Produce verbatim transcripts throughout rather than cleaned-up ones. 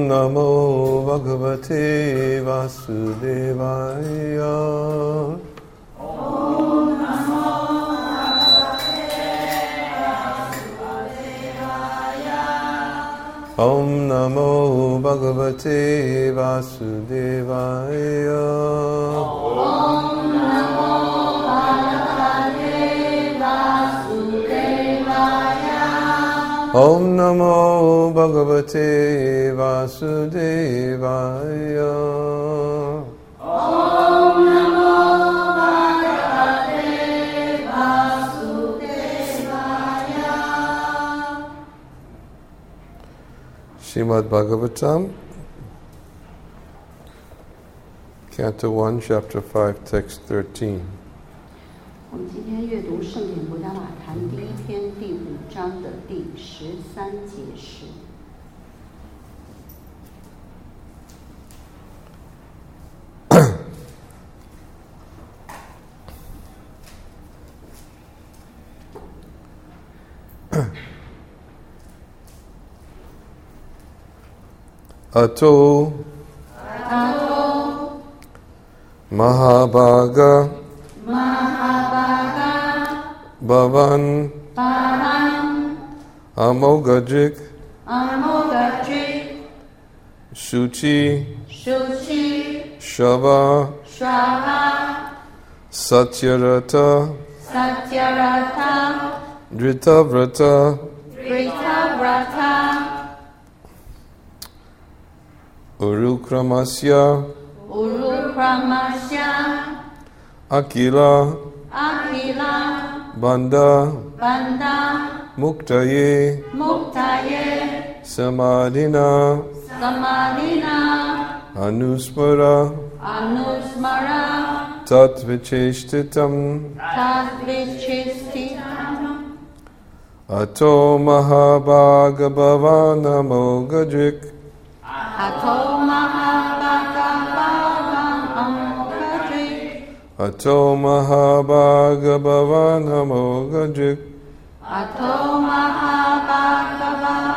Namo Bhagavate Vasudevaya. Om Namo Bhagavate Vasudevaya. Om Namo Bhagavate Vasudevaya. Om Namo Bhagavate Vasudevaya. Om Namo Bhagavate Vasudevaya. Srimad Bhagavatam, Canto one, Chapter five, Text thirteen. 我们今天阅读圣典博伽马坛第一篇第五章的第十三节诗。 Ato Ato Mahabhaga Mahabhaga Bhavan Bhavan Amogajik Amogajik Shuchi Shuchi Shava Shava Satyarata Satyarata Dritavrata Vritavrata Urukramasya Urukramasya Akila Akila Banda Banda Muktaye Muktaye Samadhina Samadhina Anusmara Anusmara Tatvicheshtitam Tadvichistitam Ato Mahabhaga Bhavana Mogajik Ato Mahabhaga Amogajik Ato Mahabhaga Bhavana Mogajik Ato Mahabhaga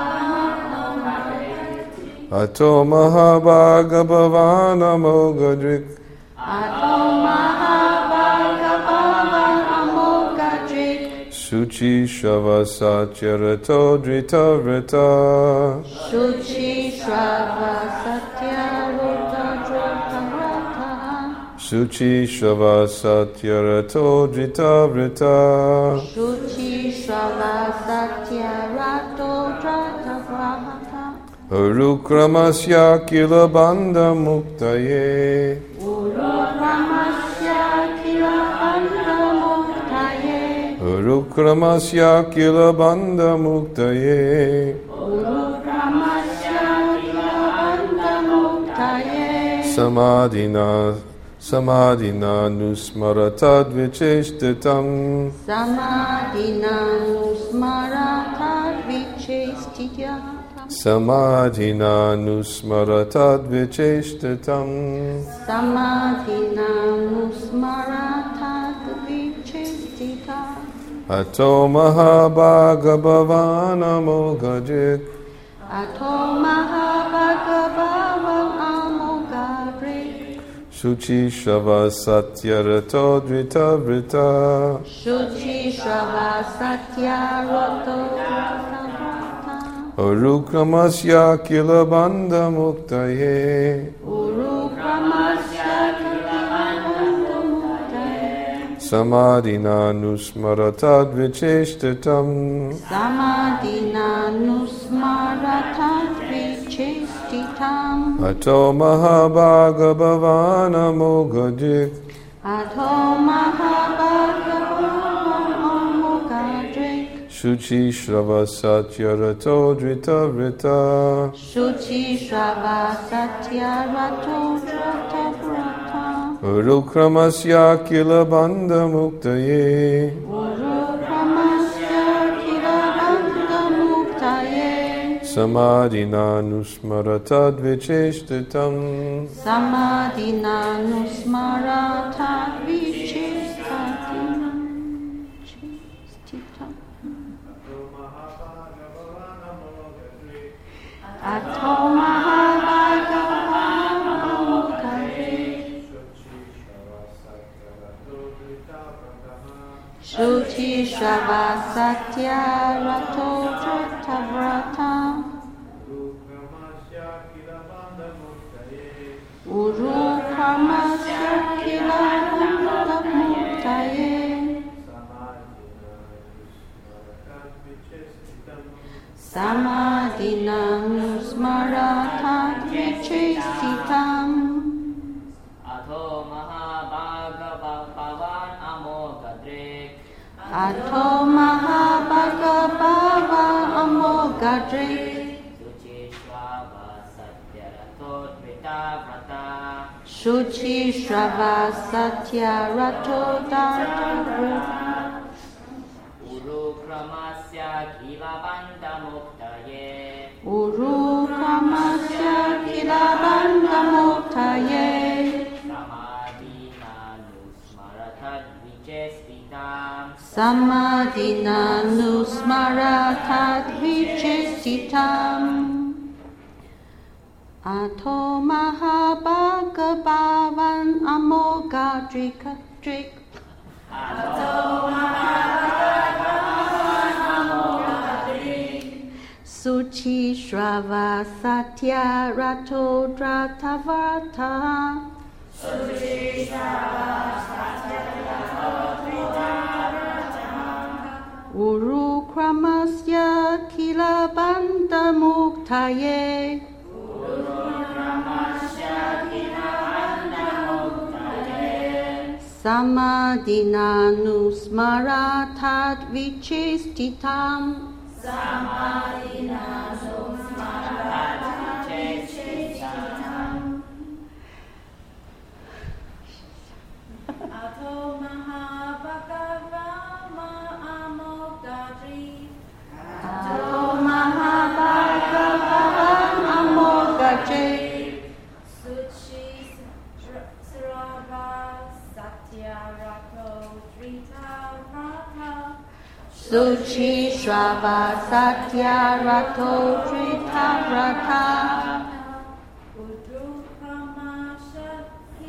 Ato Mahabhaga Bhavana Mogajik Ato Mahabhaga Amogajik Suchi Shava Satyarato Dritavrata Shuchi Shava Satyarata Dritavrata Suchi Shava Satyarato Dritavrata Shuchi Shava Satyarato Dritavrata Urukramasya Kila Banda Muktaye Urukramasya Kila Banda Muktaye Urukramasya Kila Banda Muktaye Urukramasya Kila Banda Muktaye Samadhina Samadhina Nusmaratad Vicheshtitam Samadhina Nusmaratad Vichestityam Samadhina Nusmaratad Vicheshtitam Samadhina Nusmaratad Vichestityam Ato Mahabhaga Bhavana Mogajik Ato Mahabhaga Amogajik Shuchi Shava Satyarato Dritavrata Shuchi Shava Satyarato Dritavrata Urukramasya Kila Banda Muktaye Urukramasya Kila Banda Muktaye Samadhina Nusmaratad Vicheshtitam Samadhina Nusmaratad Vichestitam Ato Mahabhaga Bhavana Mogajik Ato Mahabhaga Amogajik Shuchi Shava Satyarato Dritavrata Shuchi Shava Satyarato Dritavrata Urukramasya Kila Banda Muktaye Urukramasya Kila Banda Muktaye Samadhina Nusmaratad Vicheshtitam Samadhina Nusmaratad Vichestitam Ato Mahabhaga Shava Satya Rato Tritavrata Uru Karmasya Kilabanda Muktaye Samadhina Nusmarata Vichesitam Atho Mahabhagavan Amogadrik Atho Mahabhagavava Amogadrik Suchishvava Satyarato Dvitavrata Shuchi Shrava Satya Rato Dharta Uru Kramasya Kilabanda Muktaye Uru Kamasya Kilabanda Muktaye Samadhina Nusmaratat Vichestitam Samadhina Nusmaratat Vichestitam Atho Mahabhagavavan Amogadrika Drik Suchi Shrava Satya Rato Dratavarta Uru Kramasya Kilabanda Muktaye Samadhina Nusmaratat Vichestitam Atho Mahabhagavama Amogadri Atho Mahabhagavavan Amogadri Suchi Srava Satyarato Tritavrata Suchi Shrava Satya Rato Tritavrata Udru Kramasya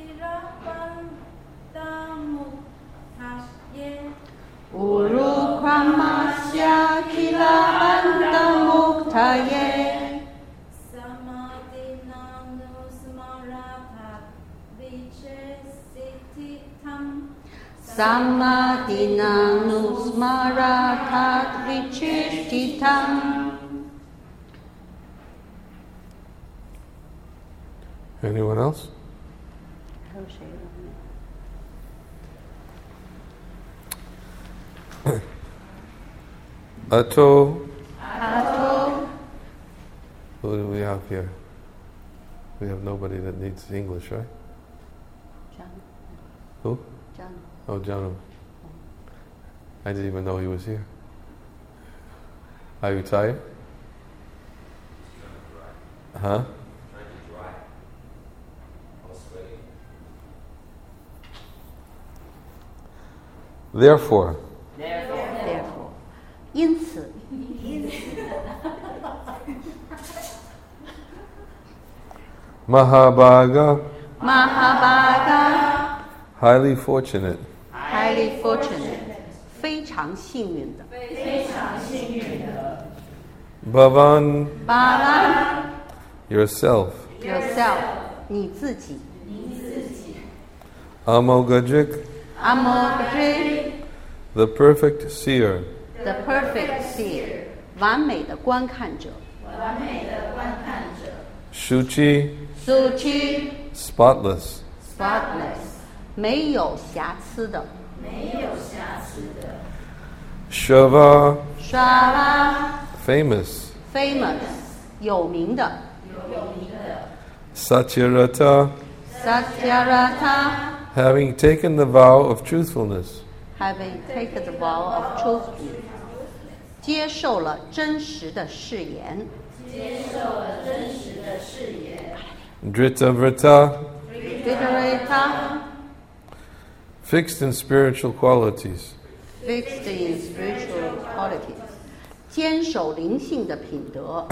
Kilabanda Muktaye Uru Kramasya Kilabanda Muktaye Samadhina Nusmaratat Vichesitam Samadhina Nusmaratat Vichestitam. Anyone else? Ato. Ato. Who do we have here? We have nobody that needs English, right? John. Who? John. Oh, Janu. I didn't even know he was here. Are you tired? Huh? Therefore, Therefore, 因此， Mahabhaga, Mahabhaga, highly fortunate, highly fortunate, 非常幸运的， Bhavan, Bhavan, yourself, yourself 你自己， Amogadrik, Amogadri, the perfect seer, the perfect seer, 完美的观看者， Shuchi, Suchi, spotless, spotless, 没有瑕疵的， Shava, Shava, famous, famous 有名的， Satyarata, Satyarata, having taken the vow of truthfulness, having taken the vow of truth， 接受了真实的誓言， Dritavrata, Vitarita, fixed in spiritual qualities, fixed in spiritual qualities， 坚守灵性的品德，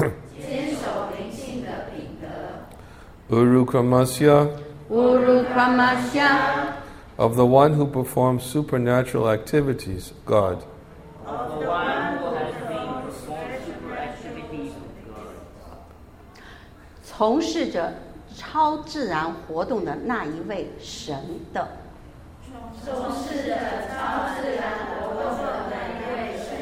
Urukramasya, Uru Kramasya, of the one who performs supernatural activities, God. of the one who has been performed super activities of God. 从事着超自然活动的那一位神的。 从事着超自然活动的那一位神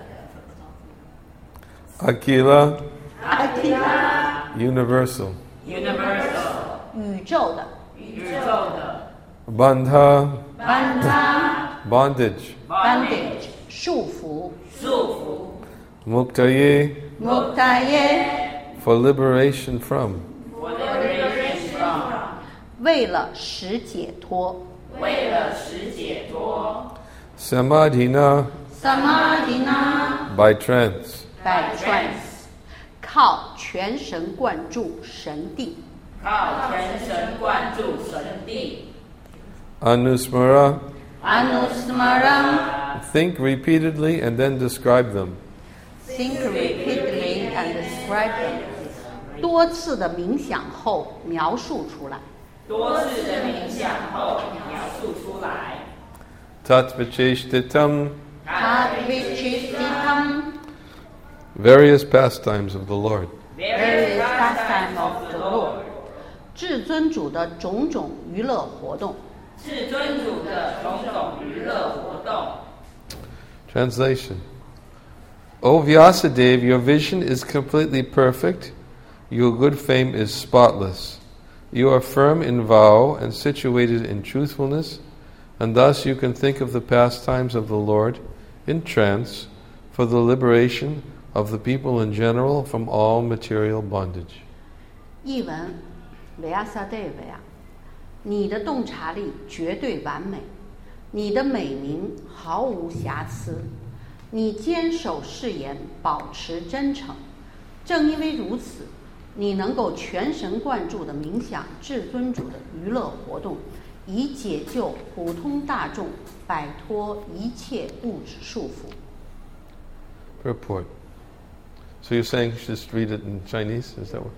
的。 Akila, Akila, universal. Universal, 宇宙的。 宇宙的 Bandha, Bandha, bondage. bandage, 束缚。 束缚 Muktaye, Muktaye, for liberation from. for liberation from, 为了使解脱。 为了使解脱 Samadhina, Samadhina, by trance. by trance, 靠全神贯注神定。 靠全神贯注神定 Anusmara, Anusmara, think repeatedly and then describe them. think repeatedly and describe them. 多次的冥想后描述出来。 多次的冥想后描述出来 Tatvacheshtitam, Tadvichishtitam, various pastimes of the Lord. various pastime of the Lord. 至尊主的种种娱乐活动。 至尊主的种种娱乐活动 Translation. O Vyasadeva, your vision is completely perfect. Your good fame is spotless. You are firm in vow and situated in truthfulness, and thus you can think of the pastimes of the Lord in trance for the liberation of the people in general from all material bondage. 译文：Vyasadeva呀，你的洞察力绝对完美，你的美名毫无瑕疵，你坚守誓言，保持真诚。正因为如此，你能够全神贯注地冥想至尊主的娱乐活动，以解救普通大众摆脱一切物质束缚。 Purport. So you're saying just read it in Chinese? Is that what?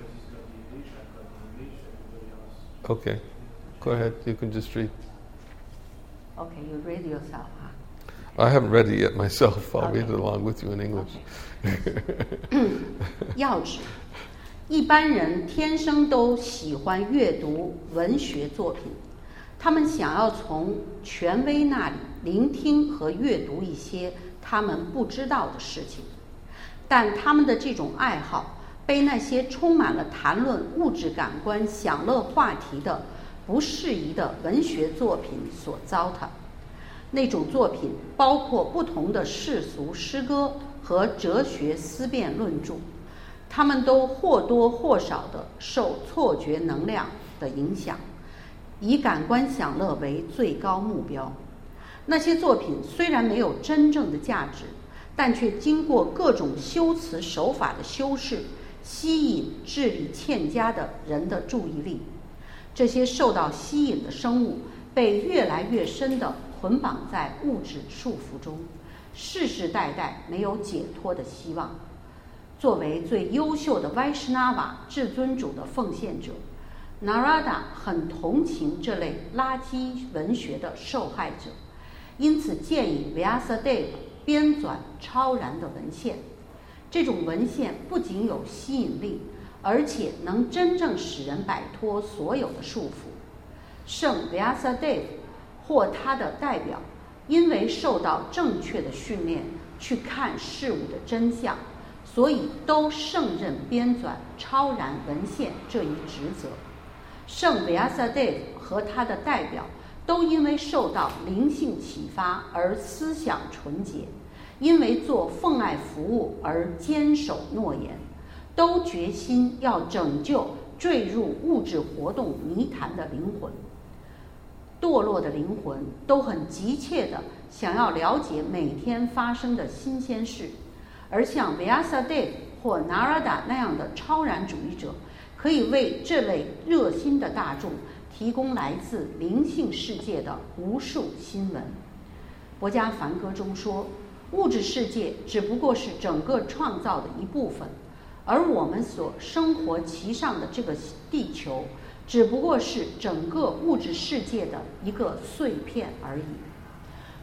Okay. Go ahead. You can just read. Okay, you read yourself, huh? I haven't read it yet myself. I'll read it along with you in English. 要旨：一般人天生都喜欢阅读文学作品，他们想要从权威那里聆听和阅读一些他们不知道的事情，但他们的这种爱好被那些充满了谈论物质感官享乐话题的不适宜的文学作品所糟蹋。那种作品包括不同的世俗诗歌和哲学思辨论著，他们都或多或少地受错觉能量的影响，以感官享乐为最高目标。那些作品虽然没有真正的价值，但却经过各种修辞手法的修饰，吸引智力欠佳的人的注意力。这些受到吸引的生物被越来越深地捆绑在物质束缚中，世世代代没有解脱的希望。作为最优秀的 Vaishnava 至尊主的奉献者， Narada 很同情这类垃圾文学的受害者，因此建议 Vyasadeva 编纂超然的文献。这种文献不仅有吸引力，而且能真正使人摆脱所有的束缚。圣 Vyasadeva 或他的代表，因为受到正确的训练去看事物的真相，所以都胜任编纂超然文献这一职责。圣 Vyasadeva 和他的代表都因为受到灵性启发而思想纯洁，因为做奉爱服务而坚守诺言，都决心要拯救坠入物质活动泥潭的灵魂。堕落的灵魂都很急切地想要了解每天发生的新鲜事，而像 Vyasadeva 或 Narada 那样的超然主义者，可以为这类热心的大众提供来自灵性世界的无数新闻。博家梵歌中说，物质世界只不过是整个创造的一部分，而我们所生活其上的这个地球只不过是整个物质世界的一个碎片而已。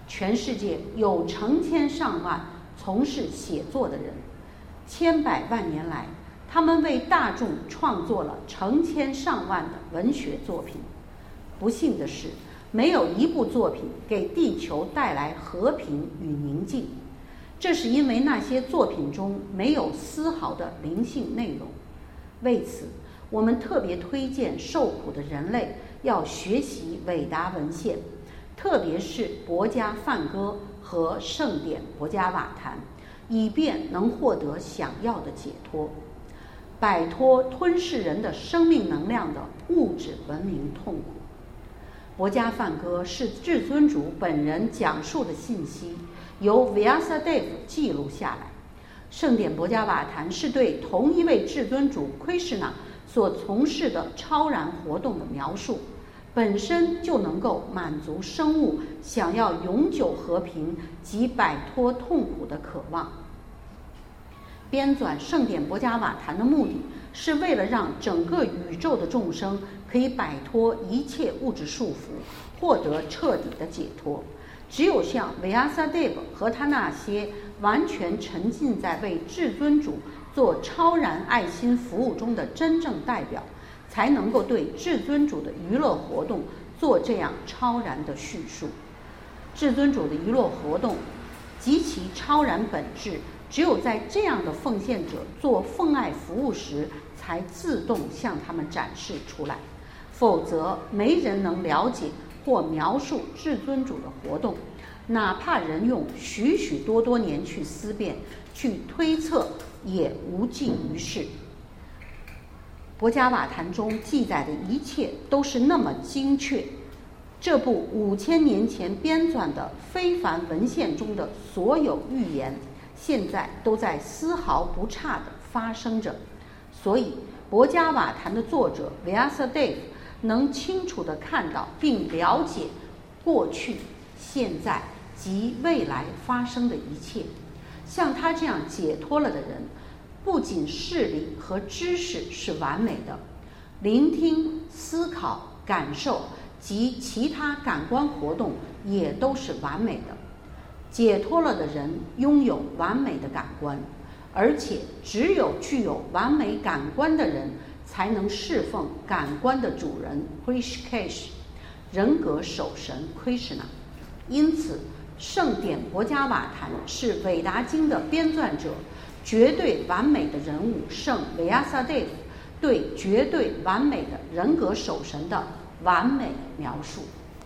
全世界有成千上万从事写作的人，千百万年来，他们为大众创作了成千上万的文学作品。不幸的是，没有一部作品给地球带来和平与宁静。这是因为那些作品中没有丝毫的灵性内容。为此，我们特别推荐受苦的人类要学习伟达文献，特别是博加梵歌和圣典博加瓦坛，以便能获得想要的解脱，摆脱吞噬人的生命能量的物质文明痛苦。博加梵歌是至尊主本人讲述的信息，由 Vyasadeva 记录下来。圣典博加瓦坛是对同一位至尊主 Krishna 所从事的超然活动的描述，本身就能够满足生物想要永久和平及摆脱痛苦的渴望。编纂圣典博加瓦坛的目的是为了让整个宇宙的众生可以摆脱一切物质束缚，获得彻底的解脱。只有像维阿萨德巴和他那些完全沉浸在为至尊主做超然爱心服务中的真正代表，才能够对至尊主的娱乐活动做这样超然的叙述。至尊主的娱乐活动及其超然本质，只有在这样的奉献者做奉爱服务时，才自动向他们展示出来，否则没人能了解或描述至尊主的活动，哪怕人用许许多多年去思辨、去推测，也无济于事。博加瓦坛中记载的一切都是那么精确，这部五千年前编纂的非凡文献中的所有预言，现在都在丝毫不差地发生着。所以，博加瓦坛的作者 Vyasadeva 能清楚地看到并了解过去、现在及未来发生的一切。像他这样解脱了的人，不仅视力和知识是完美的，聆听、思考、感受及其他感官活动也都是完美的。解脱了的人拥有完美的感官，而且只有具有完美感官的人才能侍奉感官的主人 Hrishikesh 人格守神 Krishna。 因此，圣典博加瓦坛是韦达经的编纂者绝对完美的人物圣维阿萨德对绝对完美的人格守神的完美描述。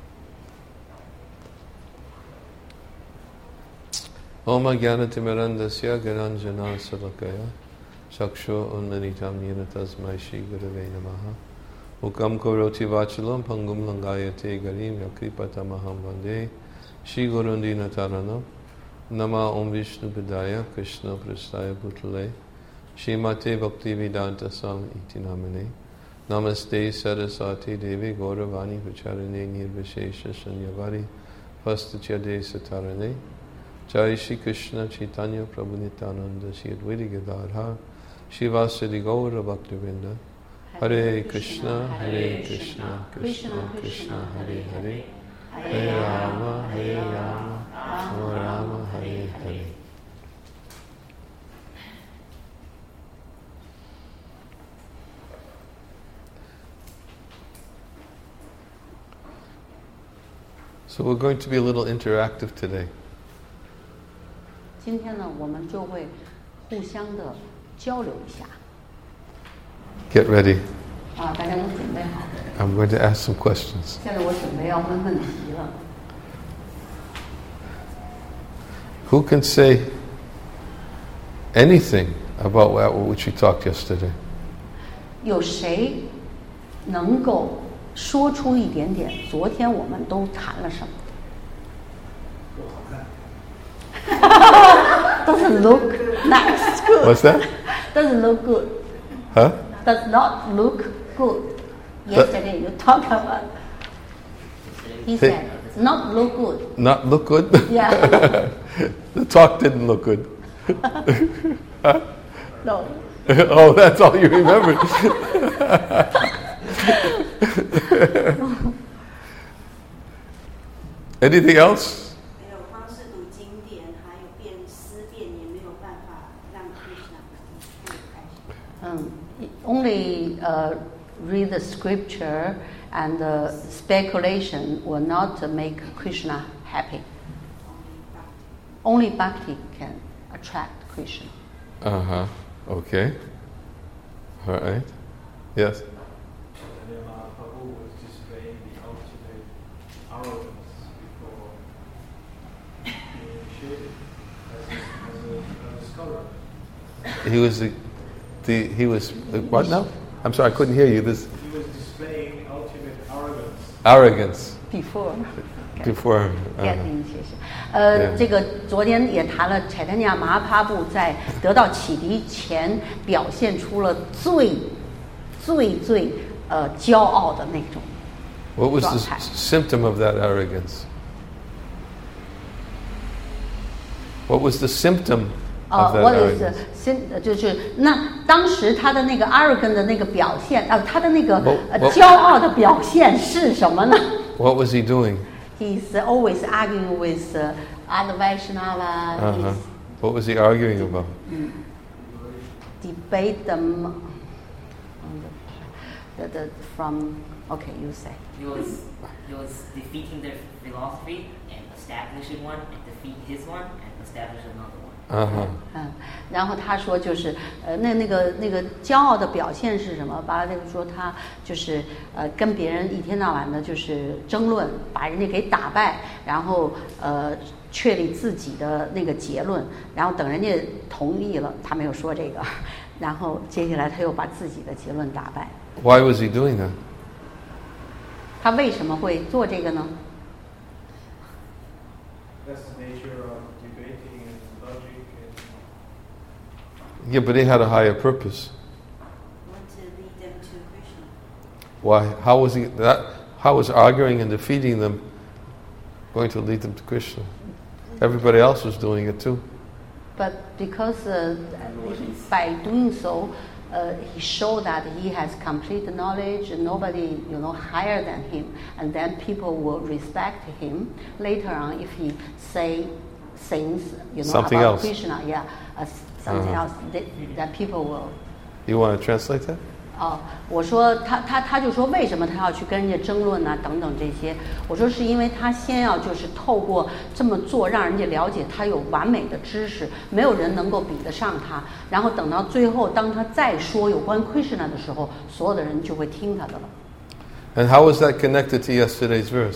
Om Jnana-timirandasya Gyananjana Salakaya Chakshu Unmanitam Yena Tasmai Shri Gurave Namaha Mukam Karoti Vachalam Pangum Langayate Garim Yakripatamaham Vande Shri Gurundina Taranam Nama Om Vishnu Padaya Krishna Prastaya Bhutale Shrimate Bhaktivedanta Swami Iti Namane Namaste Saraswati Devi Gauravani Vacharane Nirvishesha Shanyavari Pastatyade Satarane Jai Shri Krishna Chaitanya Prabhu Nityananda Shri Advaita Gadadhar Shivasadi Gaura Bhaktivinoda Hare Krishna Hare Krishna Krishna Krishna Hare Hare Hare Rama Hare Rama Rama Rama Hare Hare. So we're going to be a little interactive today. 今天呢，我们就会互相的交流一下。 Get ready. 啊，大家都准备好。 I'm going to ask some questions. 现在我准备要问问题了。 Who can say anything about what which we talked yesterday? 有谁能够说出一点点昨天我们都谈了什么？ Doesn't look nice. Good. What's that? Doesn't look good. Huh? Does not look good. Yesterday you talked about. He said, "Not look good." Not look good? Yeah. The talk didn't look good. Huh? No. Oh, that's all you remembered. Anything else? 没有 uh, read the scripture and uh, speculation will not make Krishna happy. Only bhakti can attract Krishna. Uh-huh. Okay. All right. Yes? Chaitanya Mahaprabhu was displaying the ultimate arrogance before being initiated as a, as a, as a scholar. He was the, the he was the, what now? I'm sorry, I couldn't hear you. This He was displaying ultimate arrogance. arrogance Before before. get Uh-huh. initiation. 呃， Yeah. 这个昨天也谈了Chaitanya Mahaprabhu在得到启迪前表现出了最最最呃骄傲的那种。 What was the 状态。 s- symptom of that arrogance? What was the symptom 呃 of that ，what is arrogance? sin？就是那当时他的那个 arrogant 的那个表现，呃，他的那个 What- 呃 what- 骄傲的表现是什么呢 What was he doing? ？He's always arguing with uh, other Vaishnava. Uh-huh. What was he arguing about? He's debate them on the, the, the from. Okay, you say. He was he was defeating their philosophy and establishing one, and defeat his one and establish another one. Uh-huh. 嗯，然后他说就是，呃，那那个那个骄傲的表现是什么？巴拉这个说他就是呃跟别人一天到晚的就是争论，把人家给打败，然后呃确立自己的那个结论，然后等人家同意了，他没有说这个，然后接下来他又把自己的结论打败。 Why was he doing that? 他为什么会做这个呢？ That's the nature of debating and logic and Yeah, but he had a higher purpose. Want to lead them to Krishna. Why? How was he that? How was arguing and defeating them going to lead them to Krishna? Everybody else was doing it too. But because uh, by doing so, uh, he showed that he has complete knowledge, and nobody, you know, higher than him, and then people will respect him. Later on, if he say things, you know, Something about else. Krishna, yeah, uh, something Uh-huh. else, that, that people will. You want to translate that? 哦，我说他他他就说为什么他要去跟人家争论呢、等等这些，我说是因为他先要就是透过这么做，让人家了解他有完美的知识，没有人能够比得上他。然后等到最后，当他再说有关 Krishna 的时候，所有的人就会听他的了。 And how was that connected to yesterday's verse?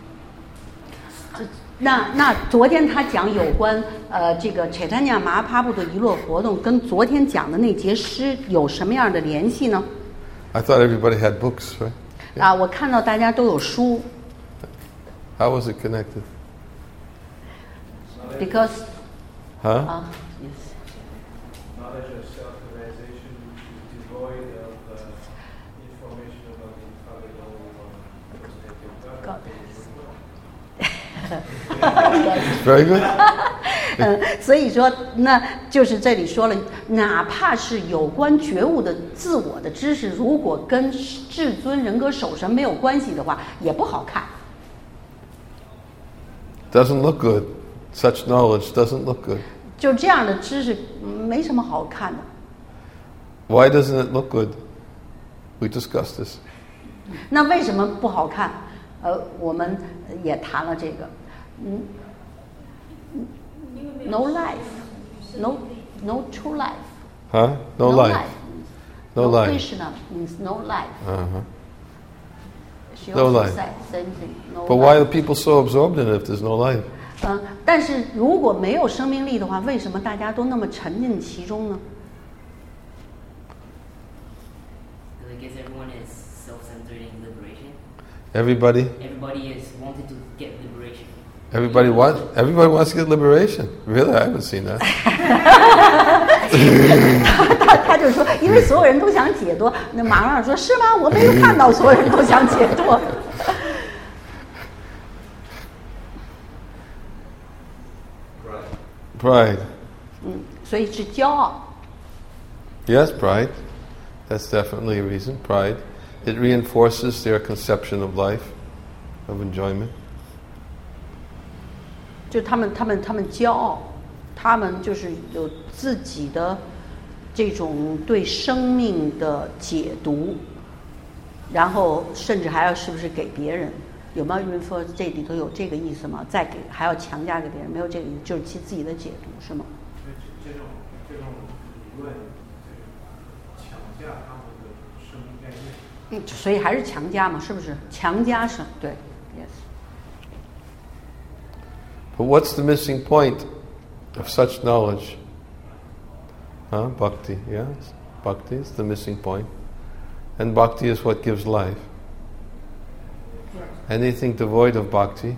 那那昨天他讲有关呃这个 Chaitanya Mahaprabhu 的娱乐活动，跟昨天讲的那节诗有什么样的联系呢？ I thought everybody had books, right? 啊，我看到大家都有书 How was it connected? ，because Huh? 啊、yes. knowledge of self-realization is devoid of uh, information about the infallible uh, protected God. Very good. 嗯，所以说，那就是这里说了，哪怕是有关觉悟的自我的知识，如果跟至尊人格守神没有关系的话，也不好看。 Doesn't look good. Such knowledge doesn't look good. 就这样的知识嗯没什么好看的。 Why doesn't it look good? We discussed this. 那为什么不好看？呃，我们也谈了这个，嗯，no life，no no true life。 Huh? No, life. No life. Krishna means no life. Uh-huh. She No also life. said same thing. No But why are life. people so absorbed in it if there's no life? 嗯，但是如果没有生命力的话，为什么大家都那么沉浸其中呢？ Because I guess everyone is self-centered in liberation. Everybody, Everybody is wanting to get liberation. everybody wants, everybody wants to get liberation. Really, I haven't seen that. 他他就说，因为所有人都想解脱，那马上说是吗？我没有看到所有人都想解脱。 Pride. 嗯，所以是骄傲。 Yes, pride. That's definitely a reason. Pride. It reinforces their conception of life, of enjoyment. 就他们他们他们骄傲，他们就是有自己的这种对生命的解读，然后甚至还要是不是给别人？有没有人说这里头有这个意思吗？再给还要强加给别人？没有这个意思，就是其自己的解读是吗？ 这种这种理论，强加他们的生命概念。 嗯，所以还是强加嘛，是不是？强加生，对 ，yes。 But what's the missing point of such knowledge? Huh? Bhakti, yes. Bhakti is the missing point. And bhakti is what gives life. Anything devoid of bhakti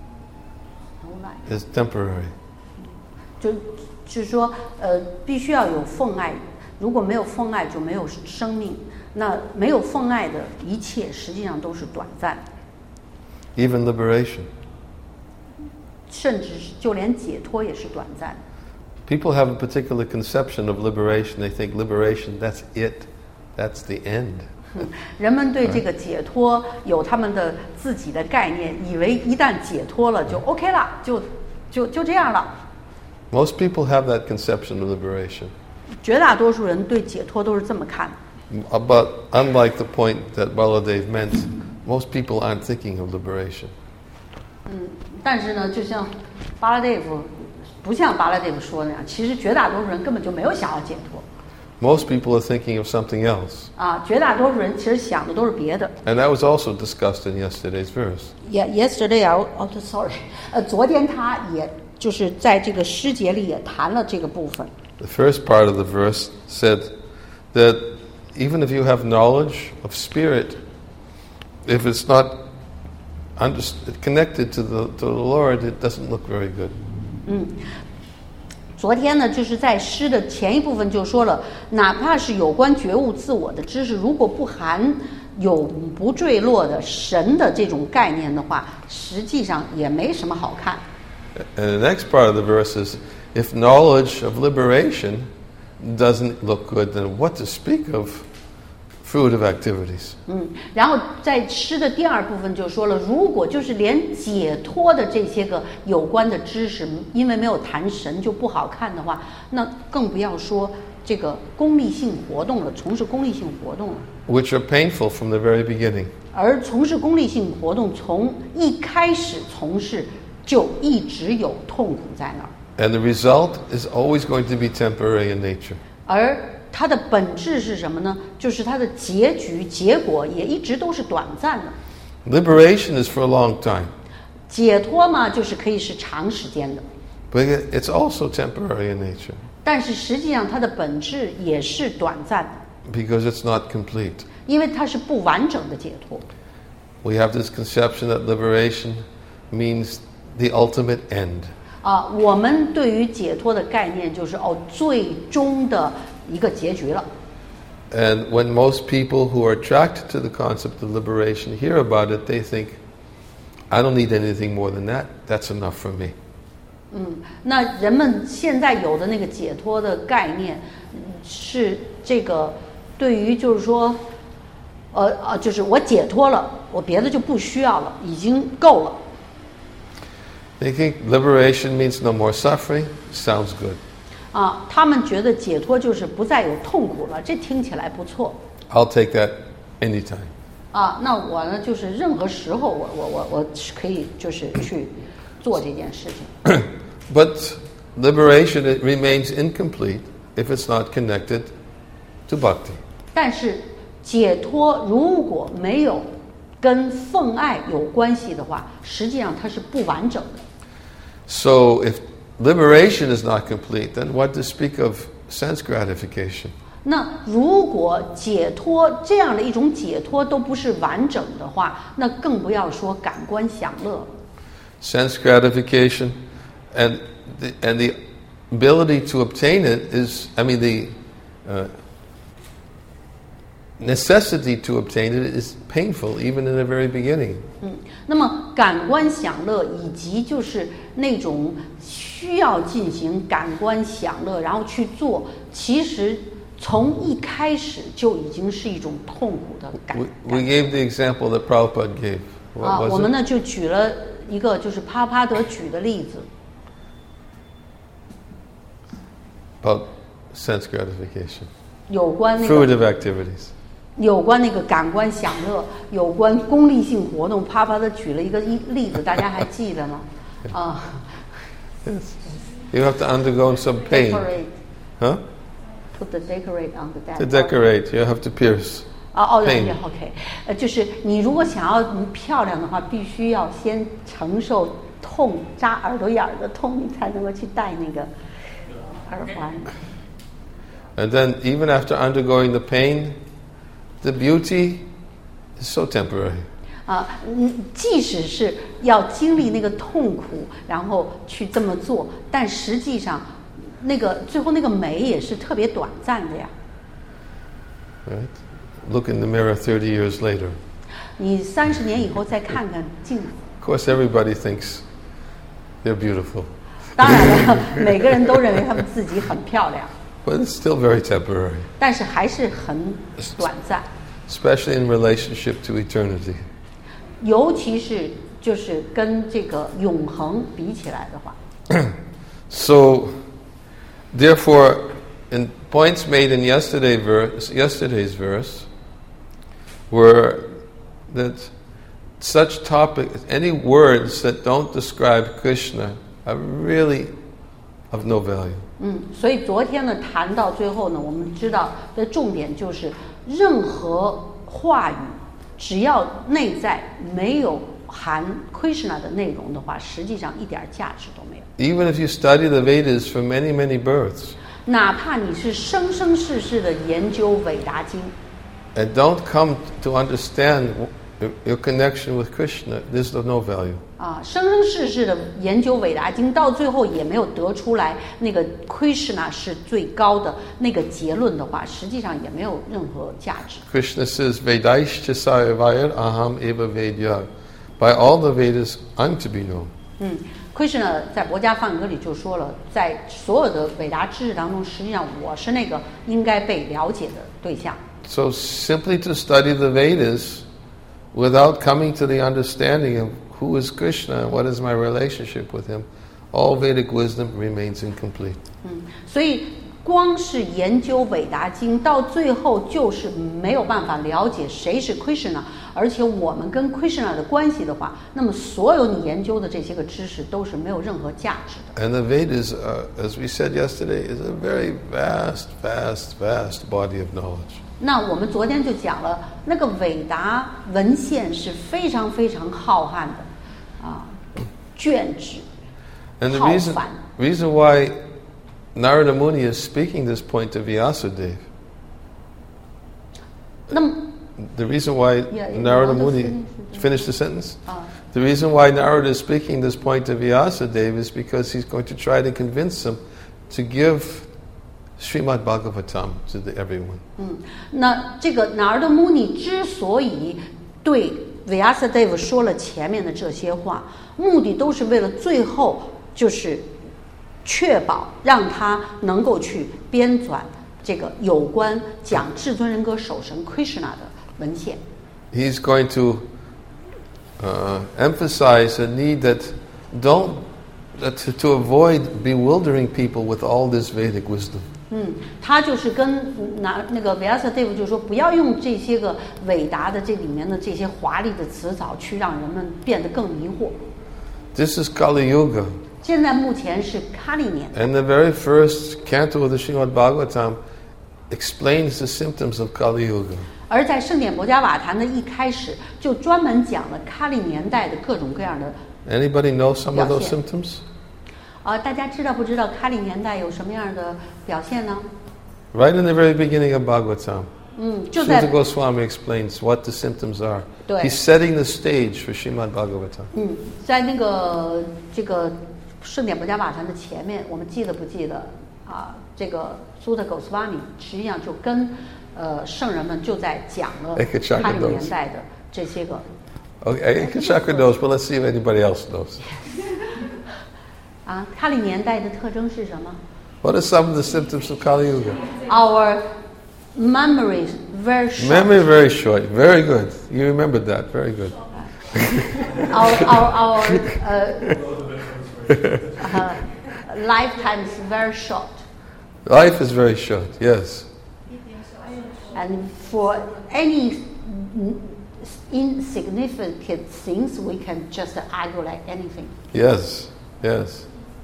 is temporary. 就就是说，呃，必须要有奉爱，如果没有奉爱，就没有生命。那没有奉爱的一切，实际上都是短暂。 Even liberation. 甚至是就连解脱也是短暂。 People have a particular conception of liberation. They think liberation, that's it. That's the end. 人们对这个解脱有他们的自己的概念，以为一旦解脱了就 OK 了，就就就这样了。 Most people have that conception of liberation. 绝大多数人对解脱都是这么看。 But unlike the point that Baladev meant, most people aren't thinking of liberation. 嗯，但是呢，就像巴拉代夫，不像巴拉代夫说那样，其实绝大多数人根本就没有想要解脱。 Most people are thinking of something else. 啊，绝大多数人其实想的都是别的。 And that was also discussed in yesterday's verse. Yeah, yesterday, I oh, sorry. 呃，昨天他也就是在这个诗节里也谈了这个部分。 The first part of the verse said that even if you have knowledge of spirit, if it's not under, connected to the to the Lord, it doesn't look very good. 嗯。昨天呢，就是在诗的前一部分就说了，哪怕是有关觉悟自我的知识，如果不含永不坠落的神的这种概念的话，实际上也没什么好看。 And the next part of the verse is, if knowledge of liberation doesn't look good, then what to speak of fruitive activities? 嗯，然后在诗的第二部分就说了，如果就是连解脱的这些个有关的知识，因为没有谈神就不好看的话，那更不要说这个功利性活动了，从事功利性活动了。 Which are painful from the very beginning. 而从事功利性活动，从一开始从事就一直有痛苦在那儿。 And the result is always going to be temporary in nature. 而它的本质是什么呢？就是它的结局、结果也一直都是短暂的。 Liberation is for a long time. 解脱嘛，就是可以是长时间的。 But it's also temporary in nature. 但是实际上它的本质也是短暂的。 Because it's not complete. 因为它是不完整的解脱。 We have this conception that liberation means the ultimate end. 啊，我们对于解脱的概念就是哦，最终的一个结局了。 And when most people who are attracted to the concept of liberation hear about it, they think, I don't need anything more than that. That's enough for me. 嗯，那人们现在有的那个解脱的概念，是这个对于就是说，呃呃，就是我解脱了，我别的就不需要了，已经够了。 They think liberation means no more suffering. Sounds good. 啊，他们觉得解脱就是不再有痛苦了，这听起来不错。 I'll take that anytime. 啊，那我呢，就是任何时候我，我我我我可以就是去做这件事情。 But liberation it remains incomplete if it's not connected to bhakti. 但是解脱如果没有跟奉爱有关系的话，实际上它是不完整的。 So if liberation is not complete, then what to speak of sense gratification? 那如果解脱这样的一种解脱都不是完整的话，那更不要说感官享乐。 Sense gratification and the, and the ability to obtain it is, I mean, the uh, necessity to obtain it is painful even in the very beginning. 嗯，那么感官享乐以及就是那种需要进行感官享乐，然后去做，其实从一开始就已经是一种痛苦的感。 We, we gave the example that Prabhupada gave. 啊， What 我 was 们 it? 呢就举了一个就是帕帕德举的例子。 About sense gratification, 有关那个 fruitive activities. 有关那个感官享乐，有关功利性活动。啪啪的举了一个一例子，大家还记得吗？啊、 Yes. You have to undergo some pain. decorate Huh? put the decorate on the dead To body. decorate, you have to pierce. 哦哦对 pain. 对 OK， 呃，就是你如果想要漂亮的话，必须要先承受痛，扎耳朵眼儿的痛，你才能够去戴那个耳环。 And then, even after undergoing the pain, the beauty is so temporary. 啊，嗯，即使是要经历那个痛苦，然后去这么做，但实际上，那个最后那个美也是特别短暂的呀。 Right? Look in the mirror thirty years later. 你三十年以后再看看镜子， Of course, everybody thinks they're beautiful, 当然了，每个人都认为他们自己很漂亮， but it's still very temporary, 但是还是很短暂， especially in relationship to eternity. 尤其是就是跟这个永恒比起来的话。 So, therefore, in points made in yesterday verse, yesterday's verse were that such topic, any words that don't describe Krishna are really of no value. 嗯，所以昨天呢谈到最后呢，我们知道的重点就是任何话语，只要内在没有含 Krishna 的内容的话，实际上一点价值都没有。 Even if you study the Vedas for many, many births 哪怕你是生生世世的研究韦达经， and don't come to understand your connection with Krishna, there's no value. 啊，生生世世的研究韦达经，到最后也没有得出来那个 Krishna 是最高的那个结论的话，实际上也没有任何价值。 Krishna says, Vedaishcha sarvayar aham eva vedya. By all the Vedas, I'm to be known. 嗯 ，Krishna 在《博家梵歌》里就说了，在所有的韦达知识当中，实际上我是那个应该被了解的对象。 So simply to study the Vedas without coming to the understanding of who is Krishna and what is my relationship with him, all Vedic wisdom remains incomplete. 嗯，所以光是研究韦达经，到最后就是没有办法了解谁是 Krishna， 而且我们跟 Krishna 的关系的话，那么所有你研究的这些个知识都是没有任何价值的。 And the Vedas, are, as we said yesterday, is a very vast, vast, vast body of knowledge. 那我们昨天就讲了，那个韦达文献是非常非常浩瀚的，啊，卷纸。 And the reason, reason why Narada Muni is speaking this point to Vyasadeva, 那么 the reason why Yeah, you Narada want to Muni, finish finish the sentence? Ah. The reason why Narada is speaking this point to Vyasadeva is because he's going to try to convince him to give Srimad Bhagavatam to the, everyone. 嗯，那这个哪儿的穆尼之所以对维阿萨德夫说了前面的这些话，目的都是为了最后就是确保让他能够去编纂这个有关讲至尊人格守神 Krishna 的文献。 He's going to uh, emphasize the need that don't that to, to avoid bewildering people with all this Vedic wisdom. 嗯，他就是跟拿那个维阿萨德夫就说，不要用这些个伟达的这里面的这些华丽的词藻去让人们变得更迷惑。 This is Kali Yuga. 现在目前是卡利年， And the very first canto of the Srimad Bhagavatam explains the symptoms of Kali Yuga. 而在圣典博加瓦坛的一开始就专门讲了卡利年代的各种各样的。 Anybody know some of those 表现。 symptoms? 呃，大家知道不知道卡利年代有什么样的表现呢？ Right in the very beginning of Bhagavatam, 嗯，就在 Sutta Goswami explains what the symptoms are. 对。 He's setting the stage for Srimad Bhagavatam. 嗯，在那个这个圣典博加瓦坛的前面，我们记得不记得啊？这个苏特狗斯瓦尼实际上就跟呃圣人们就在讲了 Ekachakra 卡利年代的这些个。 Okay, Chakra knows, but let's see if anybody else knows. 啊，卡利年代的特征是什么 What are some of the symptoms of Kali Yuga? ？Our memory is very short. Memory very short. Very good. You remembered that. Very good. Our our our uh, uh, lifetime is very short. Life is very short, yes. And for any insignificant things, we can just argue like anything. Yes, yes.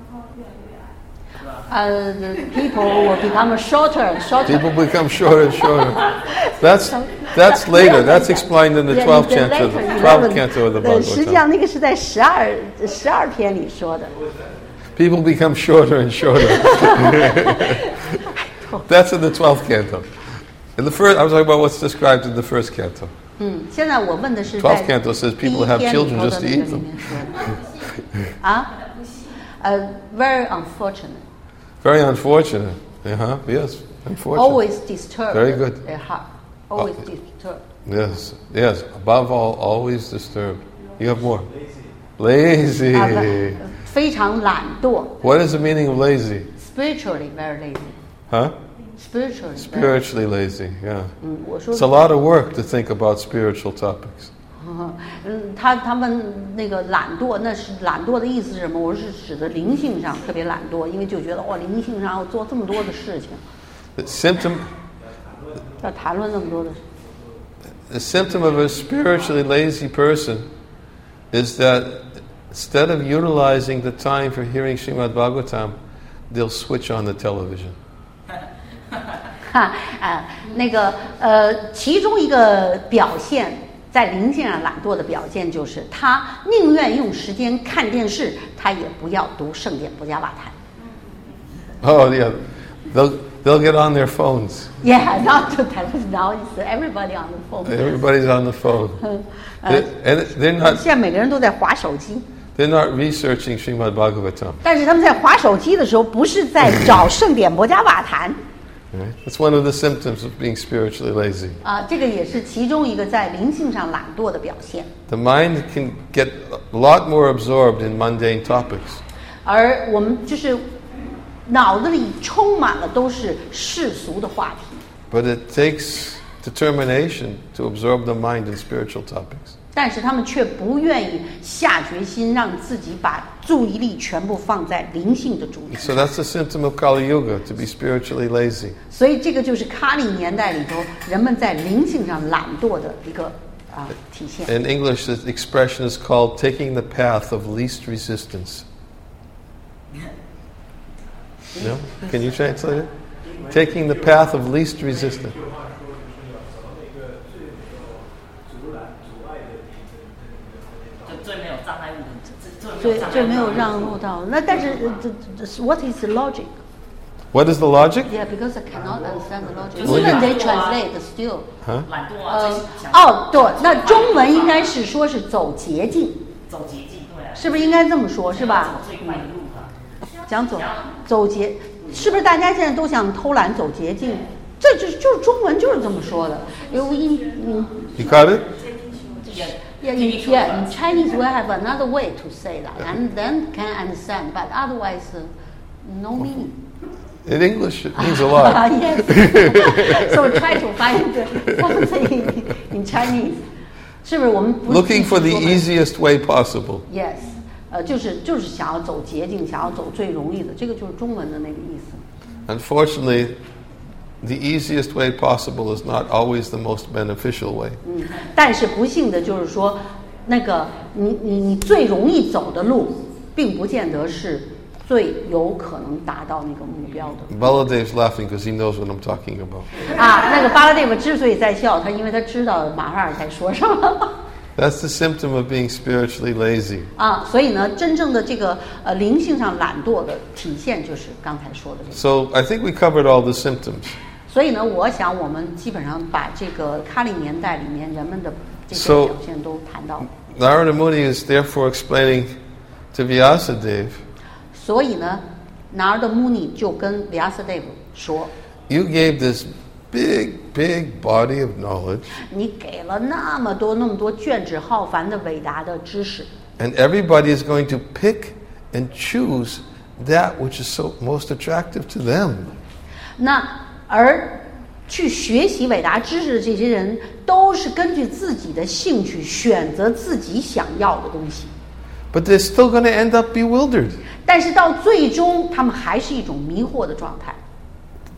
Uh, the people will become shorter and shorter. People become shorter and shorter. That's that's later. That's explained in the Yeah, twelfth the canto, later, the twelfth eleven. canto of the 对，实际上 Bhagavatam. 那个是在十二十二篇里说的。 People become shorter and shorter. That's in the twelfth canto. In the first, I was talking about what's described in the first canto. 嗯，现在我问的是在 twelfth canto says 第 people 一 have 篇里 children 头 just 的 to 那个 eat 里 them. 面说的。啊，呃，very unfortunate. Very unfortunate. Uh-huh. Yes, unfortunate. Always disturb Very good. their heart. Always Oh. disturb. Yes, yes. Above all, always disturbed. You have more. Lazy. 啊，不非常懒惰 What is the meaning of lazy? ，spiritually very lazy. Huh? Spiritually. very- Spiritually lazy, yeah. 嗯，我说 It's a lot of work to think about spiritual topics. 嗯，他他们那个懒惰，那是懒惰的意思是什么？我是指的灵性上特别懒惰，因为就觉得哇，灵性上要做这么多的事情， The symptom, 要谈论那么多的事。 the symptom of a spiritually lazy person is that instead of utilizing the time for hearing Srimad Bhagavatam, they'll switch on the television. 哈啊，那个呃，其中一个表现在灵性上懒惰的表现就是，他宁愿用时间看电视，他也不要读圣典不加瓦坛。 Oh, yeah. They'll, they'll get on their phones. Yeah, not to television now. It's everybody on the phone. Everybody's on the phone. They- and they're not, 现在每个人都在划手机。 they're not researching Srimad Bhagavatam. 但是他们在划手机的时候，不是在找圣典博加瓦坛 Right? That's one of the symptoms of being spiritually lazy. 啊，这个也是其中一个在灵性上懒惰的表现。 The mind can get a lot more absorbed in mundane topics. 而我们就是脑子里充满了都是世俗的话题， But it takes determination to absorb the mind in spiritual topics. 但是他们却不愿意下决心让自己把注意力全部放在灵性的主题 So 上。 that's the symptom of Kali Yuga, to be spiritually lazy. 所以这个就是卡里年代里头人们在灵性上懒惰的一个啊体现。 In English, the expression is called taking the path of least resistance. No? Can you translate it? Taking the path of least resistance. 这句话说就是要找到那个最没有阻拦、阻碍的那个那个那个就最没有障碍物的，最最最最没有障碍物的让路到。那但是呃这这 what is the logic? What is the logic? Yeah, because I cannot understand the logic. 就是 Even they 懒惰啊 translate still. Huh? 懒惰啊， 呃最想哦对，那中文应该是说是走捷径， 走捷径，对啊， 是不是应该这么说？是吧走？最快的路啊。 讲走走捷，是不是大家现在都想偷懒走捷径？这就就是中文就是这么说的。因为因嗯 You got it? Yeah, Yeah, in, yeah, in Chinese we have another way to say that, and then can understand, but otherwise, uh, no meaning. In English, it means a lot. Yes. So try to find something in Chinese. 是不是我们不是 Looking for the 说的 easiest way possible. Yes，呃，就是就是想要走捷径，想要走最容易的，这个就是中文的那个意思。 Unfortunately, the easiest way possible is not always the most beneficial way. 嗯，但是不幸的就是说，那个你你你最容易走的路，并不见得是最有可能达到那个目标的。 Baladev's laughing because he knows what I'm talking about. 啊，那个巴拉蒂夫之所以在笑，他因为他知道马哈尔在说什么。 That's the symptom of being spiritually lazy. 啊，所以呢，真正的这个呃灵性上懒惰的体现，就是刚才说的这个。 So I think we covered all the symptoms. 所以呢，我想我们基本上把这个卡里年代里面人们的这些 So- 表现都谈到了。 Narada Muni is therefore explaining to Vyasadeva, 所以呢，拿尔的穆尼就跟维亚斯戴夫说 you gave this big, big body of knowledge,：“ 你给了那么多、那么多卷帙浩繁的伟大的知识， and everybody is going to pick and choose that which is so most attractive to them. 那而去学习伟大知识的这些人，都是根据自己的兴趣选择自己想要的东西。 But they're still going to end up bewildered. 但是到最终，他们还是一种迷惑的状态。